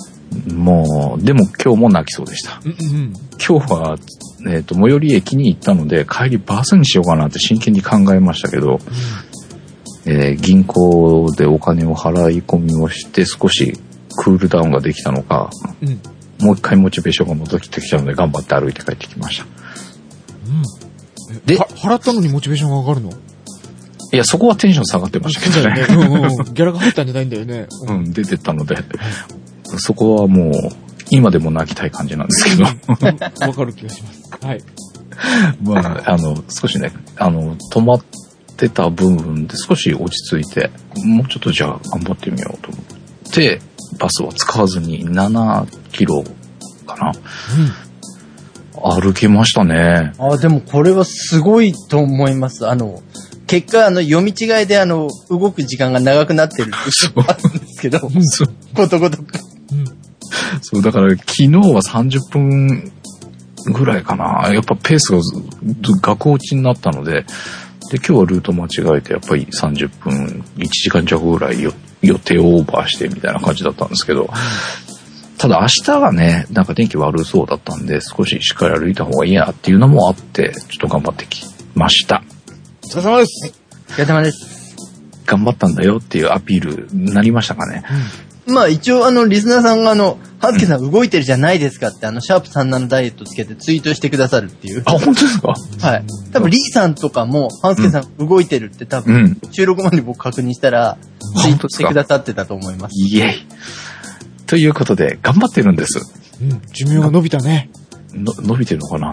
もう、でも今日も泣きそうでした。 うんうん、 今日は、えっと、最寄り駅に行ったので、帰りバスにしようかなって真剣に考えましたけど、うんえー、銀行でお金を払い込みをして少しクールダウンができたのか、うん、もう一回モチベーションが戻ってきたので頑張って歩いて帰ってきました。 うん、で、払ったのにモチベーションが上がるの？ いや、そこはテンション下がってましたけどね。 うんうん、ギャラが入ったんじゃないんだよね。 うん、出てったので、そこはもう、今でも泣きたい感じなんですけど。 わかる気がします。はい。 まあ、あの、少しね、あの、止まってた部分で少し落ち着いて、もうちょっとじゃあ頑張ってみようと思って、バスは使わずにななキロかな。うん、歩けましたね。 あ、でもこれはすごいと思います。あの、結果、あの、読み違いで、あの、動く時間が長くなってるっていうのがあるんですけど、ことごとく。 そう、だから、昨日はさんじゅっぷんぐらいかな。やっぱペースが額落ちになったので、で、今日はルート間違えて、やっぱりさんじゅっぷん、いちじかん弱ぐらい予定をオーバーしてみたいな感じだったんですけど、ただ明日はね、なんか天気悪そうだったんで、少ししっかり歩いた方がいいなっていうのもあって、ちょっと頑張ってきました。 お疲れ様です。 お疲れ様です。 頑張ったんだよっていうアピールになりましたかね。 うん、まあ一応あのリスナーさんがあの、はずけさん動いてるじゃないですかって、あの、シャープさんじゅうななダイエットつけてツイートしてくださるっていう。 あ、本当ですか？ はい。多分リーさんとかも、はずけさん動いてるって多分、うん、収録前に僕確認したら、ツイートしてくださってたと思います。 イエイ。ということで、頑張ってるんです。 うん、寿命が伸びたね。 の、伸びてるのかな？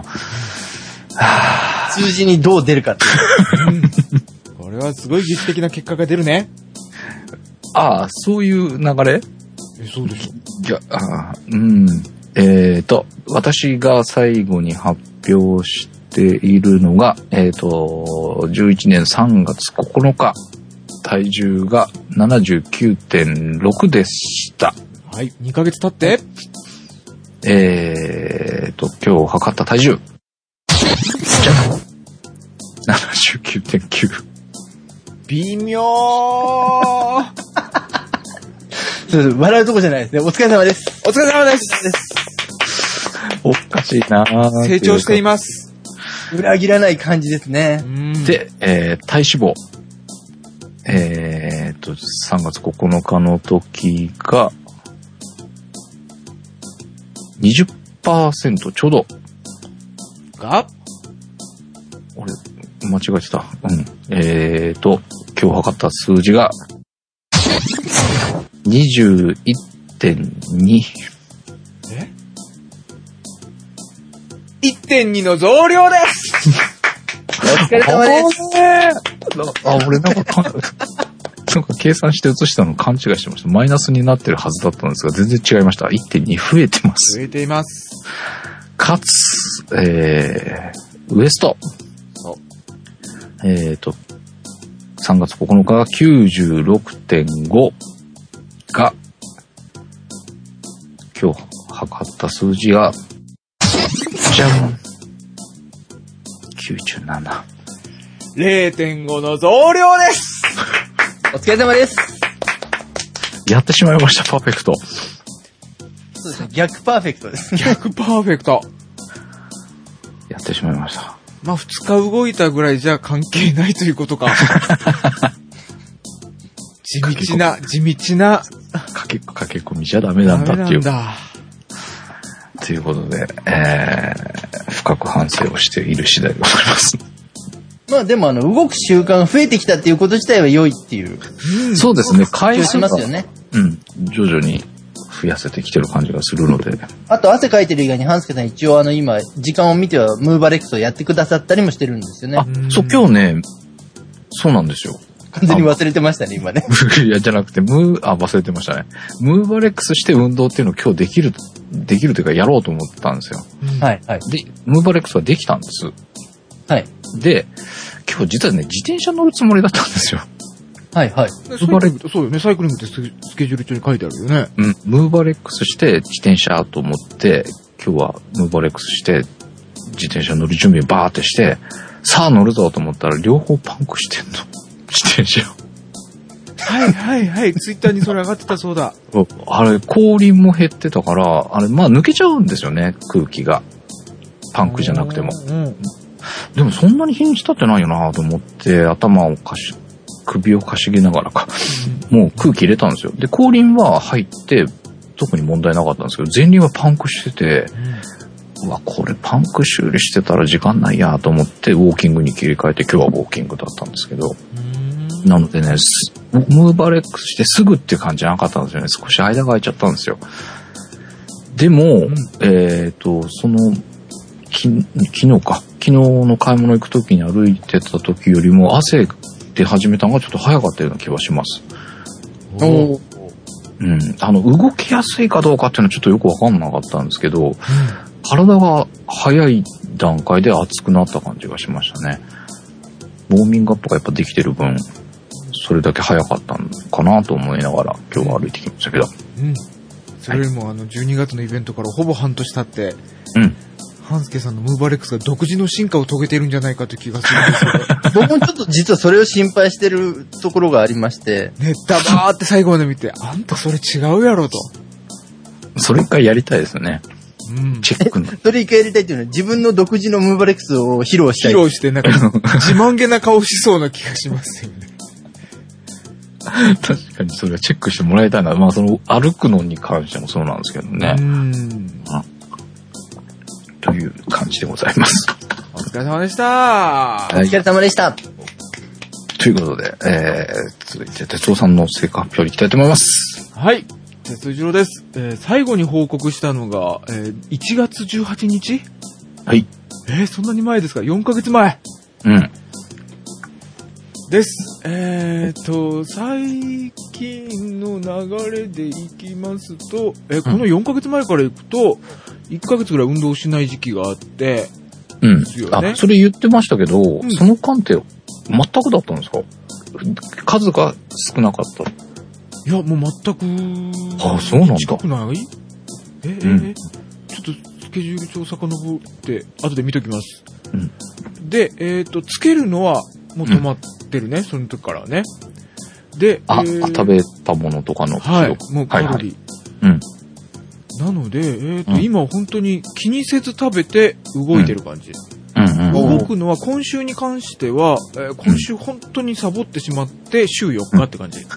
数字にどう出るかっていう。 これはすごい劇的な結果が出るね。 ああ、そういう流れ？ え、そうでしょ。 いや、あうん。えっと、私が最後に発表しているのが、えっと、じゅういちねんさんがつここのか、体重が ななじゅうきゅうてんろく でした。 はい、にかげつ経って、 えっと、今日測った体重。じゃあ、ななじゅうきゅうてんきゅう。 微妙ー。 そうそう、笑うとこじゃないですね。お疲れ様です。 お疲れ様です。 おかしいなぁ。 成長しています。 裏切らない感じですね。 で、えー、体脂肪。えーと、さんがつここのかの時が、にじゅっパーセント ちょうど。 が俺、間違えてた。うん。えーと、今日測った数字が、にじゅういってんに。 え ?いってんに の増量です。 お疲れ様です。 あ、俺なんかか、なんか計算して写したの勘違いしてました。マイナスになってるはずだったんですが、全然違いました。いってんに 増えてます。 増えています。 かつ、えー、ウエスト。えーと、さんがつここのかが きゅうじゅうろくてんご が、今日測った数字が、じゃん !きゅうじゅうなな。 れいてんご の増量です。 お疲れ様です。 やってしまいました、パーフェクト。 そうですね、逆パーフェクトです。 逆パーフェクト。 やってしまいました。 まあ、二日動いたぐらいじゃ関係ないということか。地道な、地道な。 駆け、駆け込みじゃダメなんだっていう。ダメなんだ。 ということで、えー、深く反省をしている次第でございます。 まあでもあの、動く習慣が増えてきたっていうこと自体は良いっていう。 うん、そうですね、回数がしますよね。 うん、徐々に増やせてきてる感じがするので。 あと汗かいてる以外に半助さん一応あの今、時間を見てはムーバレックスをやってくださったりもしてるんですよね。 あ、そう、今日ね、そうなんですよ。 完全に忘れてましたね、今ね。 いや、じゃなくて、ムー、あ、忘れてましたね。ムーバレックスして運動っていうのを今日できる、できるというかやろうと思ったんですよ。 はい、はい。 で、ムーバレックスはできたんです。 はい。 で、今日実はね、自転車乗るつもりだったんですよ。 はい、はい。 ムーバレックス、そうよね、サイクリングってスケジュール帳に書いてあるよね。 うん、ムーバレックスして自転車と思って、今日はムーバレックスして自転車乗る準備をバーってして、さあ乗るぞと思ったら両方パンクしてんの。自転車。 はいはいはい。ツイッターにそれ上がってたそうだ。 あれ、後輪も減ってたから、あれ、まあ抜けちゃうんですよね、空気が。パンクじゃなくても。うん、でもそんなに日にち経ってないよなと思って、頭をかし、首をかしげながらか、うん、もう空気入れたんですよ。で、後輪は入って、特に問題なかったんですけど、前輪はパンクしてて、うん、うわ、これパンク修理してたら時間ないやと思って、ウォーキングに切り替えて、今日はウォーキングだったんですけど、なのでね、ムーバーレックスしてすぐっていう感じじゃなかったんですよね。少し間が空いちゃったんですよ。でも、うん、えっと、その、き昨日か。昨日の買い物行く時に歩いてた時よりも汗で始めたのがちょっと早かったような気はします。おうん。あの、動きやすいかどうかっていうのはちょっとよくわかんなかったんですけど、うん、体が早い段階で熱くなった感じがしましたね。ウォーミングアップがやっぱできてる分、それだけ早かったのかなと思いながら今日は歩いてきましたけど。うん。 それよりも、はい、あの、じゅうにがつのイベントからほぼ半年経って、 うん。 半助さんのムーバーレックスが独自の進化を遂げているんじゃないかという気がするんですけど。僕もちょっと実はそれを心配してるところがありまして。 ね、ダバーって最後まで見て、あんたそれ違うやろと。 それ一回やりたいですよね。うん。チェックの。 それ一回やりたいっていうのは自分の独自のムーバーレックスを披露したい。 披露して、なんか、自慢げな顔しそうな気がしますよね。 確かにそれはチェックしてもらいたいな。まあその歩くのに関してもそうなんですけどね。うん。という感じでございます。 お疲れ様でした。 お疲れ様でした。 ということで、えー、続いて哲夫さんの成果発表に行きたいと思います。 はい。哲次郎です。えー、最後に報告したのが、えー、いちがつじゅうはちにち？ はい。 えー、そんなに前ですか？ よん ヶ月前。 うん。 です。えーと、最近の流れでいきますと、えー、このよんかげつまえからいくと、いっかげつぐらい運動しない時期があって、 うん。ですよね。あ、それ言ってましたけど、うん、その間って全くだったんですか？数が少なかった。 いや、もう全く。 ああ、そうなんだ。 近くない？え、うん、え、ちょっとスケジュール帳遡って、後で見ときます。うん、で、えっと、つけるのはもう止まってるね、うん、その時からね。で、 あ、えー、食べたものとかの。 はい、もうカロリー。はいはい、 うん。 なので、えーと、うん、今本当に気にせず食べて動いてる感じ。 うんうんうん、 動くのは今週に関しては、えー、今週本当にサボってしまって週よっかって感じ。うん、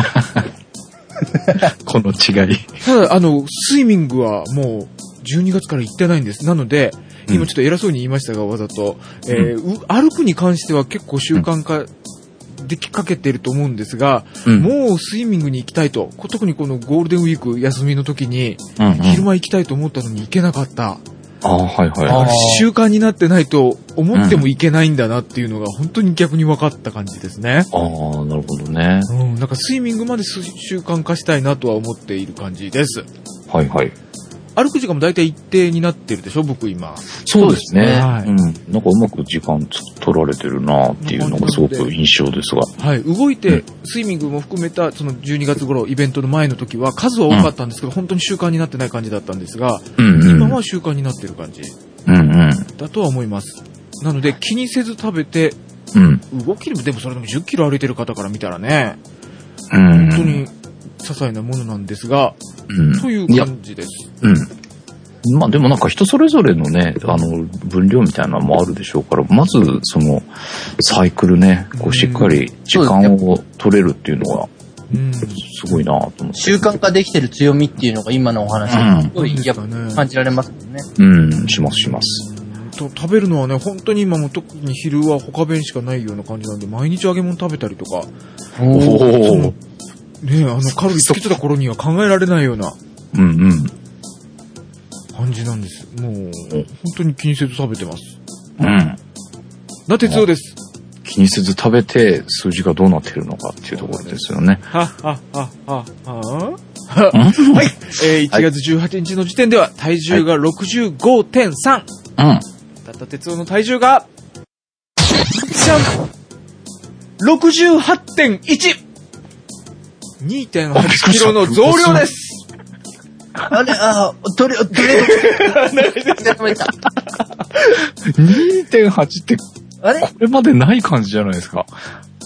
この違い。 ただ、あの、スイミングはもうじゅうにがつから行ってないんです。なので、今ちょっと偉そうに言いましたが、わざと、えーうん、歩くに関しては結構習慣化できかけてると思うんですが、うん、もうスイミングに行きたいと、特にこのゴールデンウィーク休みの時に、うんうん、昼間行きたいと思ったのに行けなかった。 ああ、はいはいはい。 習慣になってないと思ってもいけないんだなっていうのが本当に逆に分かった感じですね。 ああ、なるほどね。 うん、なんかスイミングまで習慣化したいなとは思っている感じです。 はいはい。 歩く時間も大体一定になってるでしょ、僕今。 そうですね。はい、うん。なんかうまく時間取られてるなっていうのがすごく印象ですが。 はい。動いて、うん、スイミングも含めた、そのじゅうにがつ頃、イベントの前の時は数は多かったんですけど、うん、本当に習慣になってない感じだったんですが、うんうん、今は習慣になってる感じ。 うんうん。 だとは思います。なので、気にせず食べて、 うん、 動きでもそれでもじゅっキロ歩いてる方から見たらね、 うん、 本当に些細なものなんですが、うん、という感じです。 うん。まあでもなんか人それぞれのね、あの、分量みたいなのもあるでしょうから、まずその、サイクルね、こうしっかり時間を取れるっていうのは、すごいなと思って。 習慣化できてる強みっていうのが今のお話ですごいやっぱ感じられますもんね。 うん、しますします。 と食べるのはね、本当に今も特に昼は他弁しかないような感じなんで、毎日揚げ物食べたりとか。 おお。 ね、あのカロリーつけてた頃には考えられないような。 うんうん。 感じなんです。もう、本当に気にせず食べてます。 うん。 な、哲夫です。 気にせず食べて、数字がどうなってるのかっていうところですよね。 はっはっはっはははい。えー、いちがつじゅうはちにちの時点では、体重が ろくじゅうごてんさん。 うん。 だった哲夫の体重が、じゃん !ろくじゅうはちてんいち! にてんはちキロの増量です。 あれ、あ、とり、とりあえず、 にてんはち って、あれこれまでない感じじゃないですか。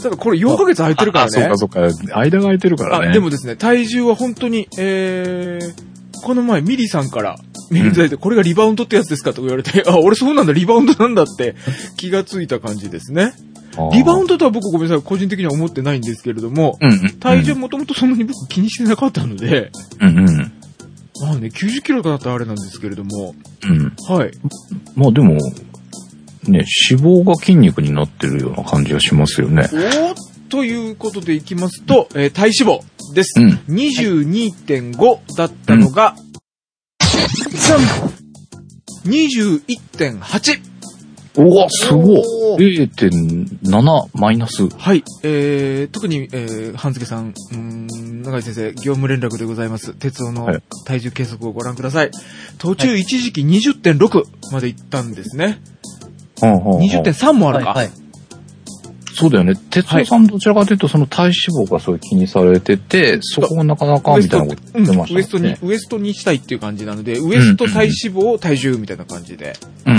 ただこれよんかげつ空いてるからね。 そうかそうか。間が空いてるからね。 あ、でもですね、体重は本当に、えー、この前ミリさんからメールいただいて、これがリバウンドってやつですかと言われて、あ、俺そうなんだ、リバウンドなんだって気がついた感じですね。リバウンドとは僕ごめんなさい、個人的には思ってないんですけれども、うんうん、体重もともとそんなに僕気にしてなかったので、うんうん、まあね、きゅうじゅっキロだったらあれなんですけれども、うん、はい。 まあでも、ね、脂肪が筋肉になってるような感じがしますよね。 おということでいきますと、えー、体脂肪です。うん、にじゅうにてんご だったのが、うん、にじゅういってんはち。 おわ、すごい。れいてんなな マイナス。 はい。えー、特に、えー、半助さん、うーん、永井先生、業務連絡でございます。鉄夫の体重計測をご覧ください。途中一時期 にじゅってんろく まで行ったんですね。はい、にじゅってんさん もあるか。はいはい、 そうだよね。鉄夫さんどちらかというと、その体脂肪がそういう気にされてて、そこがなかなかみたいなこと言ってましたね、 うん。ウエストに、ウエストにしたいっていう感じなので、ウエスト体脂肪体重みたいな感じで。うんうん。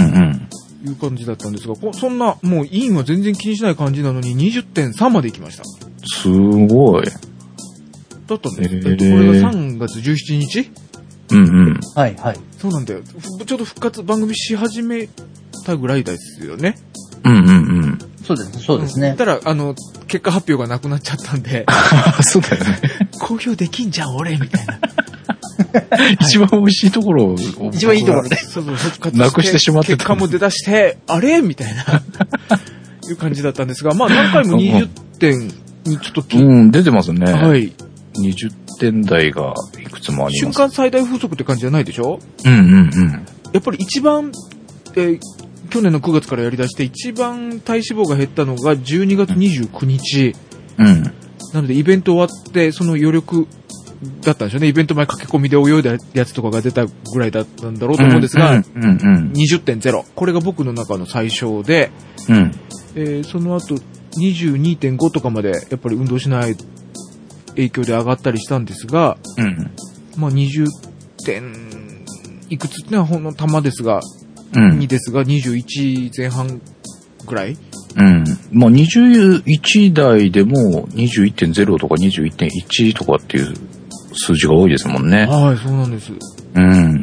いう感じだったんですが、そんな、もう、インは全然気にしない感じなのに、にじゅってんさん まで行きました。 すごい。 だったんです。えっと、これがさんがつじゅうしちにち？ うんうん。 はいはい。 そうなんだよ。ちょうど復活番組し始めたぐらいですよね。 うんうんうん。 そうです、そうですね。 ただ、あの、結果発表がなくなっちゃったんで。 そうだよね。 公表できんじゃん、俺みたいな。 一番美味しいところを、 一番いいところで。 そうそう、復活なくしてしまってた。 結果も出だして、あれみたいな、いう感じだったんですが、まあ何回もにじゅってんにちょっと、 うん、出てますね。 はい。 にじゅってん台がいくつもあります。 瞬間最大風速って感じじゃないでしょ？ うんうんうん。 やっぱり一番、えー、去年のくがつからやり出して一番体脂肪が減ったのがじゅうにがつにじゅうくにち。うん。なのでイベント終わってその余力だったんでしょうね。イベント前駆け込みで泳いだやつとかが出たぐらいだったんだろうと思うんですが、うんうんうん、にじゅってんゼロ。これが僕の中の最小で、うんえー、その後 にじゅうにてんご とかまでやっぱり運動しない影響で上がったりしたんですが、うん、まあにじゅってんいくつってのはほんの玉ですが、うん、にですがにじゅういちぜん半ぐらい。 うん。まあにじゅういち台でも にじゅういってんゼロ とか にじゅういってんいち とかっていう数字が多いですもんね。 はい、そうなんです。 うん、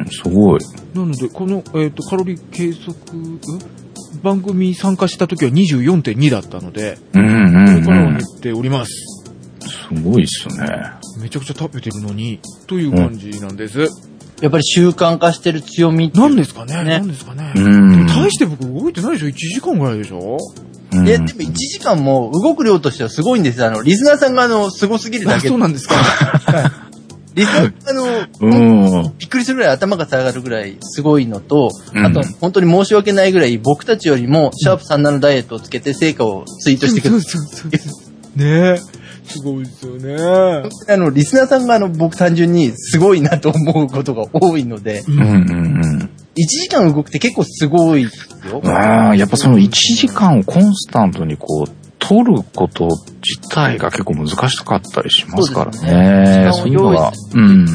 すごい。 なので、この、えっと、カロリー計測、番組参加した時は にじゅうよんてんに だったので、うんうんうん。これからは減っております。 すごいっすね。 めちゃくちゃ食べてるのに、という感じなんです。うん、 やっぱり習慣化してる強みって。 なんですかね。なんですかね。うん。大して僕動いてないでしょ ?いち 時間ぐらいでしょいや、でもいちじかんも動く量としてはすごいんですよ。あの、リスナーさんがあの、すごすぎるだけで。 そうなんですか。 リスナーあの、びっくりするぐらい頭が下がるぐらいすごいのと、あと、本当に申し訳ないぐらい僕たちよりも、シャープさんじゅうななダイエットをつけて成果をツイートしてくる。そうそうそうそう。 ねえ。すごいですよね。 あの、リスナーさんがあの、僕単純にすごいなと思うことが多いので、うんうんうん。いちじかん動くって結構すごいですよ。 ああ、やっぱそのいちじかんをコンスタントにこう、取ること自体が結構難しかったりしますからね。そういうのは。 うん。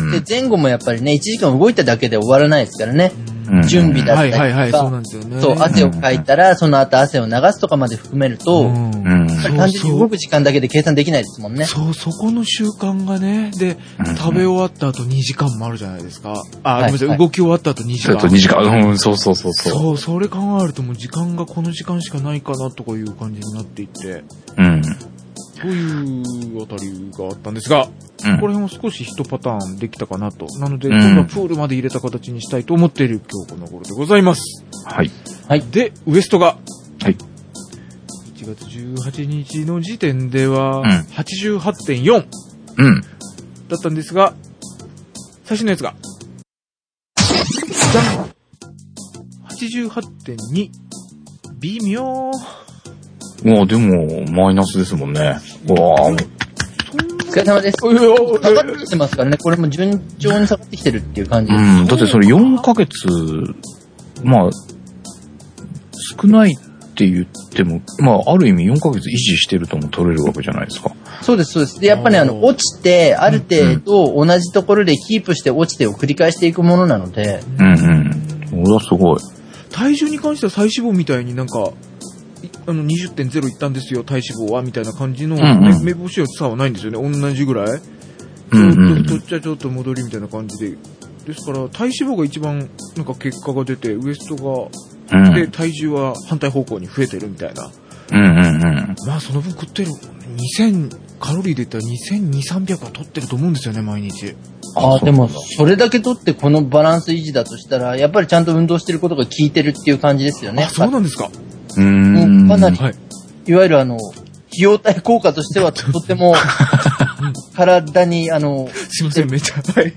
で、前後もやっぱりね、いちじかん動いただけで終わらないですからね。うん、準備だったりとか、はいはいはい、そうなんですよね。そう、汗をかいたら、その後汗を流すとかまで含めると、うん、単純に動く時間だけで計算できないですもんね。 そう、そこの習慣がね、で、うん、食べ終わった後にじかんもあるじゃないですか。あ、はい、ごめんなさい、はい、動き終わった後にじかん。 あとにじかん、うん、そうそうそうそう。 そう、それ考えるともう時間がこの時間しかないかなとかいう感じになっていって、うん。というあたりがあったんですが、うん、これも少し一パターンできたかなと。なので、今度はプールまで入れた形にしたいと思っている今日この頃でございます。 はい。 はい。で、ウエストが、はい。いちがつじゅうはちにちの時点では、はちじゅうはちてんよん。うん。だったんですが、最新のやつが、じゃん !はちじゅうはちてんに。微妙。 まあでも、マイナスですもんね。うわぁ。 お疲れ様です。下がってきてますからね。これも順調に下がってきてるっていう感じです。 うん。だってそれよんかげつ、まあ、少ないって言っても、まあ、ある意味よんかげつ維持してるとも取れるわけじゃないですか。 そうです、そうです。で、やっぱり、ね、あの、落ちて、ある程度同じところでキープして落ちてを繰り返していくものなので。 うんうん。それはすごい。 体重に関しては体脂肪みたいになんか、 あの、にじゅってんゼロ いったんですよ、体脂肪は、みたいな感じの、 うんうん目星は差はないんですよね。同じぐらい。 うんうんうんちょっと、ちょっちゃちょっと戻りみたいな感じで。ですから、体脂肪が一番、なんか結果が出て、ウエストが、 うん。 で、体重は反対方向に増えてるみたいな。 うんうんうん。 まあ、その分食ってる、にせん、カロリーで言ったらにせんにひゃく、さんびゃくは取ってると思うんですよね、毎日。 ああ、でも、 そうそれだけ取ってこのバランス維持だとしたら、やっぱりちゃんと運動してることが効いてるっていう感じですよね。 あ、そうなんですか。 うーん。 かなり、 はい。 いわゆるあの、費用対効果としてはとっても、体に、あの、 すいません、めっちゃ、はい。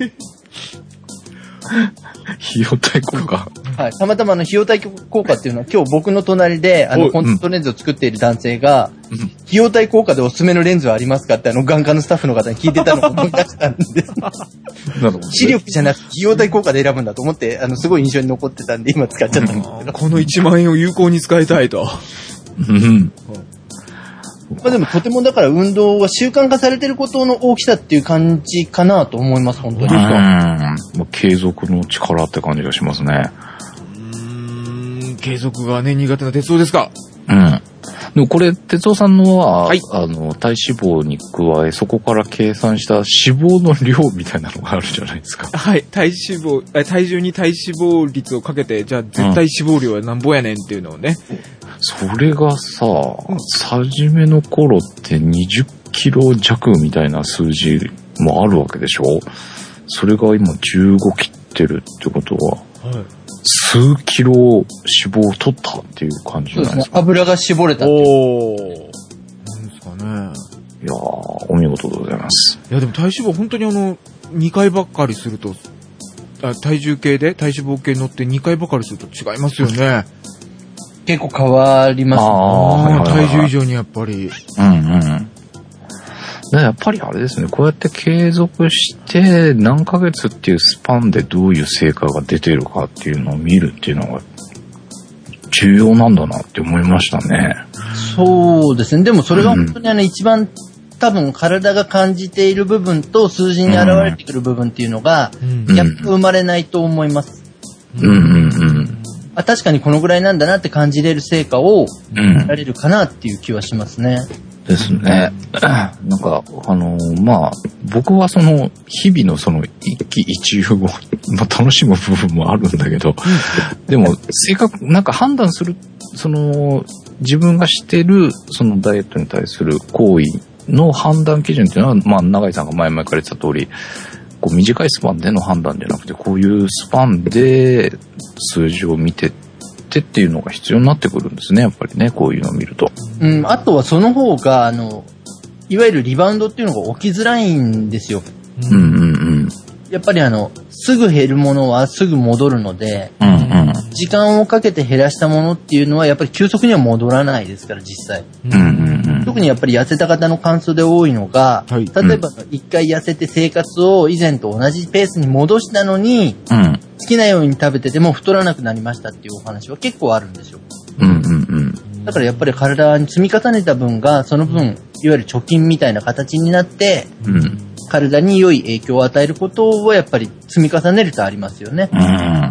費用対効果。 はい。たまたまあの、費用対効果っていうのは、今日僕の隣で、あの、 おいコンタクトレンズを作っている男性が、 うん費用対効果でおすすめのレンズはありますかって、あの、眼科のスタッフの方に聞いてたのを思い出したんです。 なるほど。 視力じゃなくて、費用対効果で選ぶんだと思って、あの、すごい印象に残ってたんで、今使っちゃったんですけど。 このいちまん円を有効に使いたいと。 うん。 まあでも、とてもだから運動は習慣化されてることの大きさっていう感じかなと思います、本当に。 うん。まあ継続の力って感じがしますね。 うーん、継続がね、苦手な鉄道ですか。 うん。でもこれ、哲夫さんのは、 はいあの、体脂肪に加え、そこから計算した脂肪の量みたいなのがあるじゃないですか。 はい、体脂肪、え体重に体脂肪率をかけて、じゃあ絶対脂肪量はなんぼやねんっていうのをね。 それがさ、初めの頃ってにじゅっキロ弱みたいな数字もあるわけでしょ？それが今じゅうご切ってるってことは、 はい。 数キロ脂肪を取ったっていう感じじそうですねゃないです。か。 油が絞れたっていう。 おー。なんですかね。 いやー、お見事でございます。 いやでも体脂肪本当にあの、にかいばっかりすると、あ体重計で体脂肪計乗ってにかいばかりすると違いますよね。 結構変わりますね。 あーはいはいはい体重以上にやっぱり。 うんうん。でやっぱりあれですね、こうやって継続して何ヶ月っていうスパンでどういう成果が出てるかっていうのを見るっていうのが重要なんだなって思いましたね。 そうですね。でもそれが本当にあの一番多分体が感じている部分と数字に現れてくる部分っていうのが、 うんギャップ生まれないと思います。 うんうんうん。 あ、確かにこのぐらいなんだなって感じれる成果をうん得られるかなっていう気はしますね。 ですね。なんか、あのーまあ、僕はその、日々のその、一喜一憂を、まあ、楽しむ部分もあるんだけど、でも、正確、なんか判断する、その、自分がしてる、そのダイエットに対する行為の判断基準っていうのは、まあ、永井さんが前々から言ってた通り、こう、短いスパンでの判断じゃなくて、こういうスパンで数字を見て、ってっていうのが必要になってくるんですね、やっぱりね、こういうのを見ると。 うん、あとはその方が、あの、いわゆるリバウンドっていうのが起きづらいんですよ。 うんうんうん。 やっぱりあの、すぐ減るものはすぐ戻るので、 うんうん。 時間をかけて減らしたものっていうのはやっぱり急速には戻らないですから、実際。 うんうんうん。 特にやっぱり痩せた方の感想で多いのが、 はい例えば一回痩せて生活を以前と同じペースに戻したのに、 うん。 好きなように食べてても太らなくなりましたっていうお話は結構あるんですよ。 うんうんうん。 だからやっぱり体に積み重ねた分が、その分、いわゆる貯金みたいな形になって、 うん。 体に良い影響を与えることはやっぱり積み重ねるとありますよね。 うん。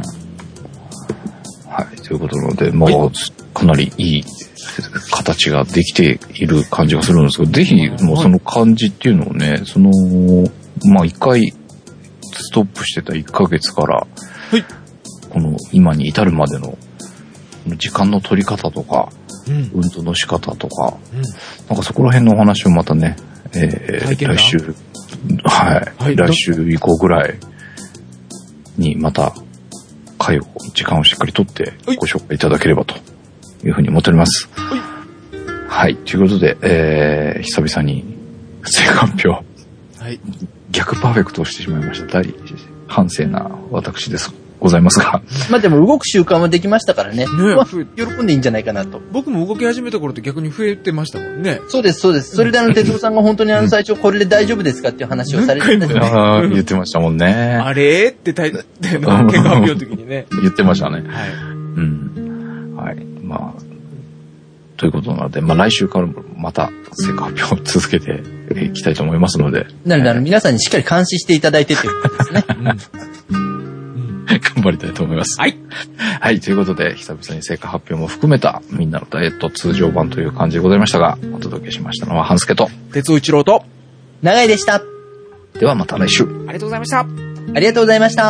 はい。ということなので、まあ、かなりいい形ができている感じがするんですけど、ぜひ、もうその感じっていうのをね、その、まあ一回、ストップしてたいっかげつから、 はい。 この今に至るまでの時間の取り方とか、 うん。 運動の仕方とか、 うん。 なんかそこら辺のお話をまたね、えー、 体験談来週、はい、 はい来週以降ぐらいにまた回を、時間をしっかりとってはいご紹介いただければというふうに思っております。 はい。 はい、ということで、えー、久々に成果発表、 はい。 逆パーフェクトをしてしまいました。大反省な私です。ございますが。 まあでも動く習慣はできましたからね。 ねまあ増え喜んでいいんじゃないかなと。 僕も動き始めた頃って逆に増えてましたもんね。 そうです、そうです。それであの、哲夫さんが本当にあの、最初これで大丈夫ですかっていう話をされてたじゃないですか。 あー言ってましたもんね。 あれってタイトルの結果発表の時にね。 言ってましたね。 はい。 うん。はい。まあ、ということなので、まあ来週からもまた成果発表を続けていきたいと思いますので。 なのであの、皆さんにしっかり監視していただいてっていうことですね。 頑張りたいと思います。 はい。 はい、ということで、久々に成果発表も含めた、みんなのダイエット通常版という感じでございましたが、お届けしましたのは、半助と、 鉄尾一郎と、 長井でした。 ではまた来週。 ありがとうございました。 ありがとうございました。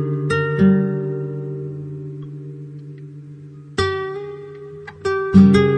うん。